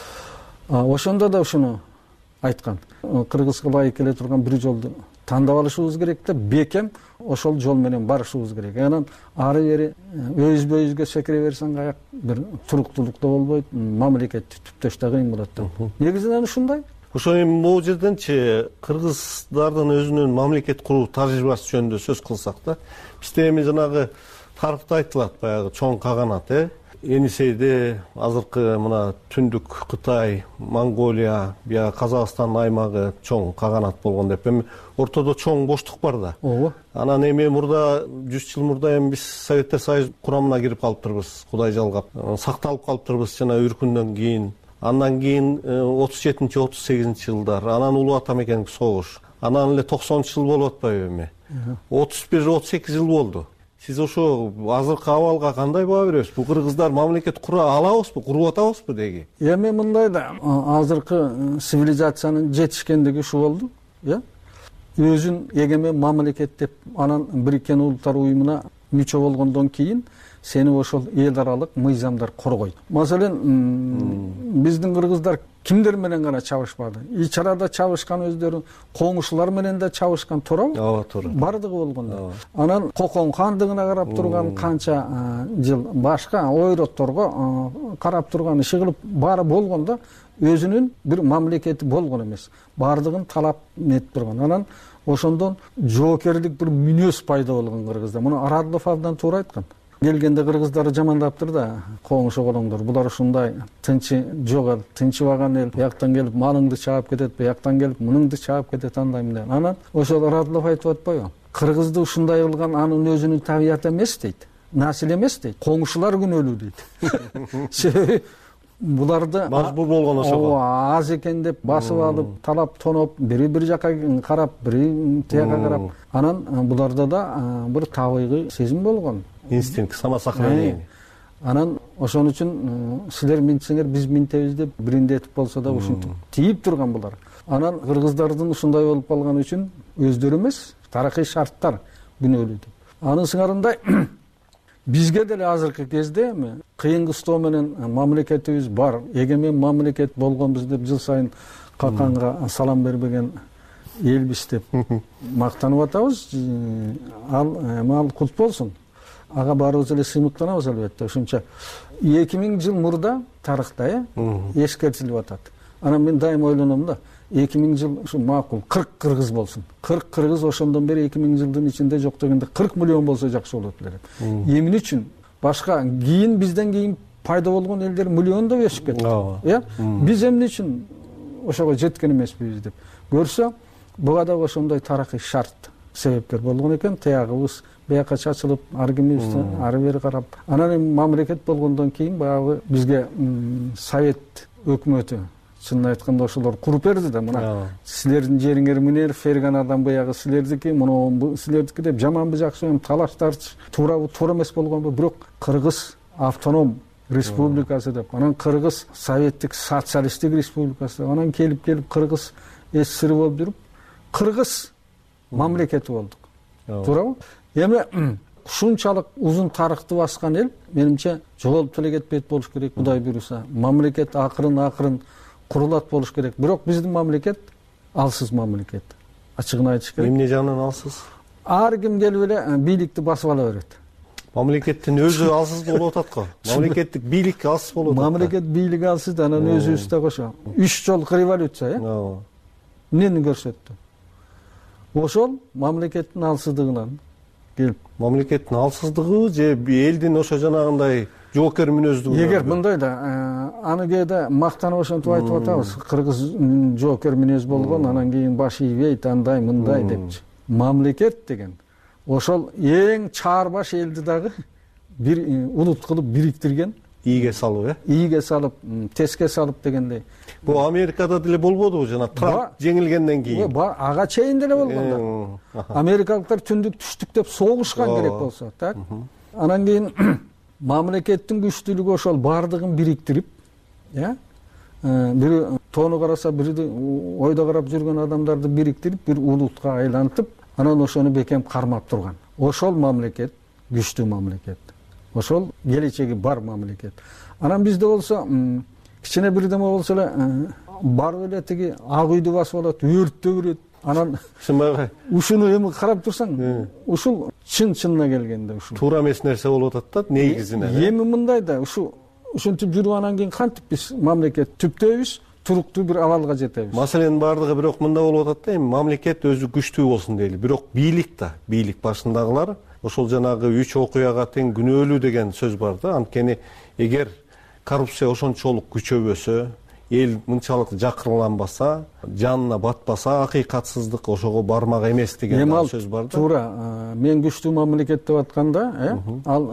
Ошондо да ушуну айткан. Кыргызга ылайык келе турган бир жолду тандап алышыбыз керек деп, бекем ошол жол менен барышыбыз керек. Анан ары бери өзбөйүзгө секире берсең каяк бир туруктуулук да болбойт, мамлекетти түптөш да кыйын болот да. Негизинен ушундай. Ошо эми могу жерденчи кыргыздардын өзүнүн мамлекет куруу тажрыйбасы жөнүндө сөз кылсак да, бизде эми жанагы тарыхта айтылат, баягы чоң каганат, Енисейде азыркы мына Түндүк Кытай, Монголия, бия Казакстан аймагы чоң каганат болгон деп, эми ортодо чоң боштук бар да. Анан эми мурда 100 жыл мурда эми биз Советтер Союзу курамына кирип калыптырбыз, Кудай жалгап. Сакталып калыптырбыз жана үркүндөн кийин. Андан кийин 37-38 жылдар, анан Улуу Ата Мекендик согуш. Анан эле 90 жыл болуп атпайбы эми? 31-38 жыл болду. Сиз ошо азыркы абалга кандай баа бересиз? Бул кыргыздар мамлекет кура алабызбы, куруп атабызбы деги? Эми мындай да, азыркы цивилизациянын жетишкендиги ушу болду, өзүн эгемен мамлекет деп, анан Бириккен Улуттар уюмуна мүчө болгондон кийин сени ошол эл аралык мыйзамдар коргойт. Маселен, биздин кыргыздар кимдер менен гана чабышпады? Ич арада чабышкан өздөрү, коңушулар менен да чабышкан, туурабы? Ооба, туура. Бардыгы болгондо. Анан Кокон хандыгына карап турган канча жыл, башка ойротторго карап турган, иши кылып баары болгондо өзүнүн бир мамлекети болгон эмес. Бардыгын талап нетип турган. Анан ошондон жоокерлик бир мүнөз пайда болгон кыргызда. Муну Арадлов абдан туура айткан. Келгенде кыргыздарды жамандаптыр да, коңушу колоңдор. Булар ушундай тынчы жок, тынчыбаган эл, бияктан келип малыңды чаап кетет, бияктан келип мунуңду чаап кетет, андай мындай. Анан ошол Радлов айтып атпайбы? Кыргызды ушундай кылган анын өзүнүн табияты эмес дейт. Насил эмес дейт. Коңушулар күнөөлүү дейт. Себеби буларды мажбур болгон ошого. Аз экен деп басып алып, талап тоноп, бири бир жака карап, бири тияка карап. Анан буларда да бир табигый сезим болгон. Инстинкт, самосохранение. Анан ошон үчүн силер минтсеңер биз минтебиз деп бириндетип болсо да ушинтип тийип турган булар. Анан кыргыздардын ушундай болуп калган үчүн өздөрү эмес, тарыхый шарттар күнөөлүү деп. Анын сыңарындай бизге деле азыркы кезде эми кыйын кыстоо менен мамлекетибиз бар, эгемен мамлекет болгонбуз деп жыл сайын каканга салам бербеген элбиз деп мактанып атабыз. Ал кут болсун. Ага баарыбыз эле сыймыктанабыз албетте. Ошончо 2000 жыл мурда тарыхта эскертилип атат. Анан мен дайым ойлоном да, 2000 жыл ушу макул, 40 кыргыз болсун. 40 кыргыз ошондон бери 2000 жылдын ичинде жок дегенде 40 миллион болсо жакшы болот эле. Эмне үчүн? Башка кийин бизден кийин пайда болгон элдер миллиондоп өсүп кетти. Биз эмне үчүн ошого жеткен эмеспиз деп көрсө, буга да ошондой тарыхый шарт себепкер болгон экен. Таягыбыз бияка чачылып, ары кимибизди ары бери карап. Анан эми мамлекет болгондон кийин баягы бизге Совет өкмөтү чынын айтканда ошолор куруп берди да, мына силердин жериңер мынер, Ферганадан буягы силердики, мына силердики деп жаманбы жакшыбы талаштарчы туурабы туура эмес болгонбу, бирок Кыргыз автоном республикасы деп, анан Кыргыз советтик социалисттик республикасы, анан келип Кыргыз СССР болуп жүрүп, Кыргыз мамлекети болдук. Туурабы? Эми ушунчалык узун тарыхты баскан эл, менимче жоголуп деле кетпейт болуш керек, Кудай буйруса. Мамлекет акырын курулат болуш керек. Бирок биздин мамлекет алсыз мамлекет. Ачыгын айтыш керек. Эмне жагынан алсыз? Ар ким келип эле бийликти басып ала берет. Мамлекеттин өзү алсыз болуп атат го. Мамлекеттик бийлик алсыз болуп атат. Мамлекет бийлиги алсыз, анан өзүбүз да кошо. 3 жолку революция, эмнени көрсөттү? Ошол мамлекеттин алсыздыгынан келип. Мамлекеттин алсыздыгы же элдин ошо жанагындай жоокер мүнөздүгү? Эгер мындай да, аны кээде мактанып ошентип айтып атабыз, Кыргыз жоокер мүнөз болгон, анан кийин баш ийбейт, андай мындай депчи. Мамлекет деген ошол эң чаарбаш элди дагы бир улут кылып бириктирген, ийге салып, ийге салып, теске салып дегендей. Бул Америкада деле болбодубу, жана Трамп жеңилгенден кийин? Ага чейин деле болгон. Америкалыктар түндүк түштүк деп согушкан керек болсо, так? Анан кийин мамлекеттин күчтүүлүгү ошол бардыгын бириктирип, бири тоону караса, бири ойдо карап жүргөн адамдарды бириктирип, бир улутка айлантып, анан ошону бекем кармап турган. Ошол мамлекет күчтүү мамлекет. Ошол келечеги бар мамлекет. Анан бизде болсо кичине бирдеме болсо эле барып эле тиги ак үйдү басып алат, өрттө көрөт. Анан ушуну эми карап турсаң, ушул чынына келгенде ушул туура эмес нерсе болуп атат да, негизинен. Эми мындай да, ушинтип жүрүп анан кийин кантип биз мамлекет түптөйбүз, туруктуу бир абалга жетебиз. Маселенин бардыгы бирок мында болуп атат да, эми мамлекет өзү күчтүү болсун дейли. Бирок бийлик башындагылар ошол жанагы 3 окуяга тең күнөөлүү деген сөз бар да. Анткени эгер коррупция ошончолук күчөбөсө, эл мынчалык жакырланбаса, жанына батпаса, акыйкатсыздык ошого бармак эмес деген сөз бар да. Туура, мен күчтүү мамлекет деп атканда, ал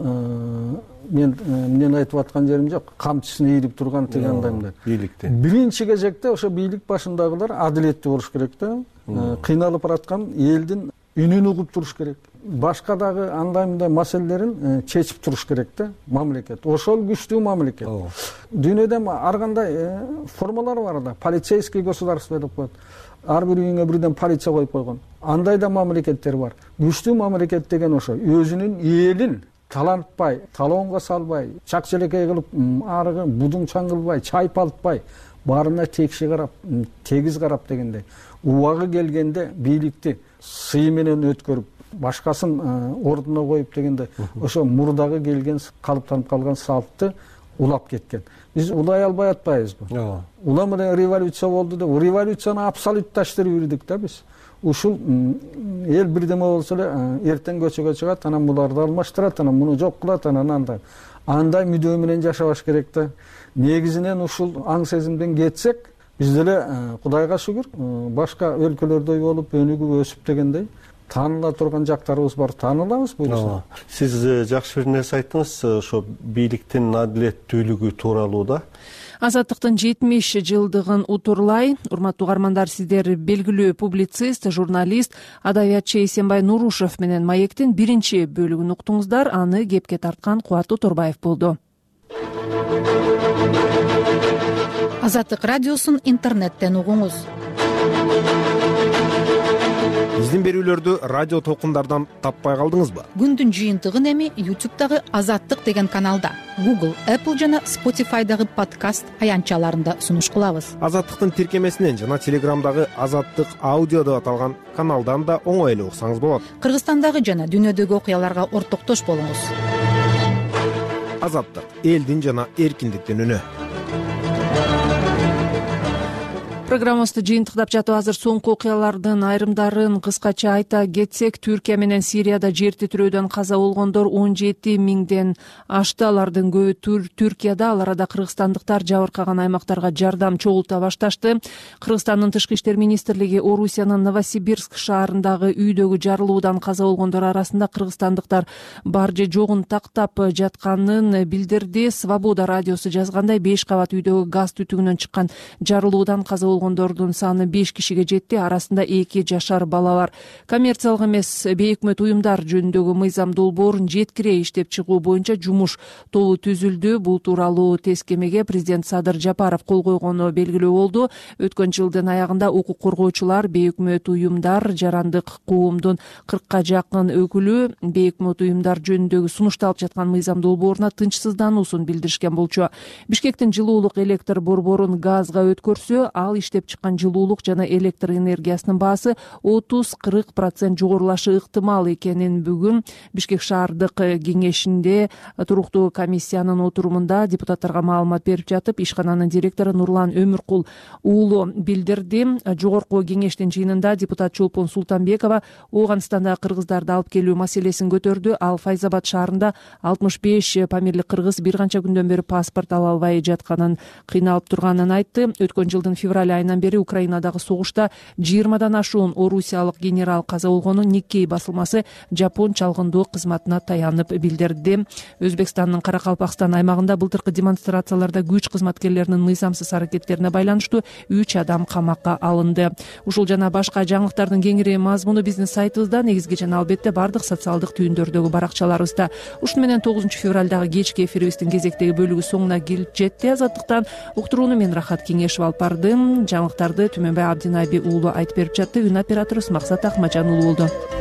мен эмнени айтып аткан жерим жок, камчысын ийрип турган дегендей. Бийликти. Биринчи кезекте ошо бийлик башындагылар адилеттүү болуш керек да. Кыйналып бараткан элдин үнүн угуп туруш керек. Башка дагы андай мындай маселелерин чечип туруш керек да мамлекет. Ошол күчтүү мамлекет. Дүйнөдө ар кандай формалар бар да. Полицейский государство деп коет. Ар бир үйүңө бирден полиция коюп койгон. Андай да мамлекеттер бар. Күчтүү мамлекет деген ошо өзүнүн элин талантпай, талоонго салбай, чак челекей кылып, арыгы будуң чаңгылбай, чайпалтпай, баарына текши карап, тегиз карап дегендей. Убагы келгенде бийликти сый менен өткөрүп, башкасын ордуна коюп дегенде, ошо мурдагы келген калыптанып калган салтты улап кеткен. Биз улай албай атпайбызбы? Улам эле революция болду деп, революцияны абсолютташтырып жүрдүк да биз. Ушул эл бирдеме болсо эле эртең көчөгө чыгат, анан буларды алмаштырат, анан муну жок кылат, анан андай мүдөө менен жашабаш керек да. Негизинен ушул аң сезимден кетсек, биз деле Кудайга шүгүр, башка өлкөлөрдөй болуп, өнүгүп өсүп дегендей тааныла турган жактарыбыз бар, таанылабыз буюрса. Сиз жакшы бир нерсе айттыңыз, ошо бийликтин адилеттүүлүгү тууралуу да. Азаттыктын 70 жылдыгын утурлай, урматтуу угармандар, сиздер белгилүү публицист, журналист, адабиятчы Эсенбай Нурушев менен Маектин биринчи бөлүгүн уктуңуздар. Аны кепке тарткан Кубаттуу Торбаев болду. Азаттык радиосун интернеттен угуңуз. Биздин берүүлөрдү радио толкундардан таппай калдыңызбы? Күндүн жыйынтыгын эми YouTube'дагы Азаттык деген каналда, Google, Apple жана Spotify'дагы подкаст аянтчаларында сунуш кылабыз. Азаттыктын тиркемесинен жана Телеграмдагы Азаттык аудио деп аталган каналдан да оңой эле уксаңыз болот. Кыргызстандагы жана дүйнөдөгү окуяларга ортоктош болуңуз. Азаттык, элдин жана эркиндиктин үнү. программабызды жыйынтыктап жатып азыр соңку окуялардын айрымдарын кыскача айта кетсек, Түркия менен Сирияда жер титирөөдөн каза болгондор 17 миңден ашты. Алардын көбү Түркияда, ал арада кыргызстандыктар жабыркаган аймактарга жардам чогулта башташты. Кыргызстандын тышкы иштер министрлиги Орусиянын Новосибирск шаарындагы үйдөгү жарылуудан каза болгондор арасында кыргызстандыктар бар же жогун тактап жатканын билдирди. Свобода радиосу жазгандай, 5 кабат үйдөгү газ түтүгүнөн чыккан жарылуудан каза болгондордун саны 5 кишиге жетти, арасында 2 жашар бала бар. Коммерциялык эмес бейөкмөт уюмдар жөнүндөгү мыйзам долбоорун жеткире иштеп чыгуу боюнча жумуш тобу түзүлдү. Бул тууралуу тескемеге президент Садыр Жапаров кол койгону белгилүү болду. Өткөн жылдын аягында укук коргоочулар, бейөкмөт уюмдар, жарандык коомдун 40ка жакын өкүлү бейөкмөт уюмдар жөнүндөгү сунушталып жаткан мыйзам долбооруна тынчсыздануусун билдиришкен болчу. Бишкектин жылуулук электр борборун газга өткөрсө, ал иштеп чыккан жылуулук жана электр энергиясынын баасы 30-40% жогорулашы ыктымал экенин бүгүн Бишкек шаардык кеңешинде туруктуу комиссиянын отурумунда депутаттарга маалымат берип жатып, ишкананын директору Нурлан Өмүркул уулу билдирди. Жогорку кеңештин жыйынында депутат Чолпон Султанбекова Ооганстандагы кыргыздарды алып келүү маселесин көтөрдү. Ал Файзабад шаарында 65 памирлик кыргыз бир канча күндөн бери паспорт ала албай жатканын, кыйналып турганын айтты. Өткөн жылдын февраль айынан бери Украинадагы согушта 20дан ашуун орусиялык генерал каза болгонун Никкей басылмасы Жапон чалгындоо кызматына таянып билдирди. Өзбекстандын Каракалпакстан аймагында былтыркы демонстрацияларда күч кызматкерлеринин мыйзамсыз аракеттерине байланыштуу 3 адам камакка алынды. Ушул жана башка жаңылыктардын кеңири мазмуну биздин сайтыбызда, негизги жана албетте бардык социалдык түйүндөрдөгү баракчаларыбызда. Ушуну менен 9 февралдагы кечки эфирибиздин кезектеги бөлүгү соңуна келип жетти. Азаттыктан уктурууну мен Рахат Кеңешев алып бардым. Жаңылыктарды Түмөнбай Абдинайби уулу айтып берип жатты. Үн операторубуз Максат Акмажан уулу болду.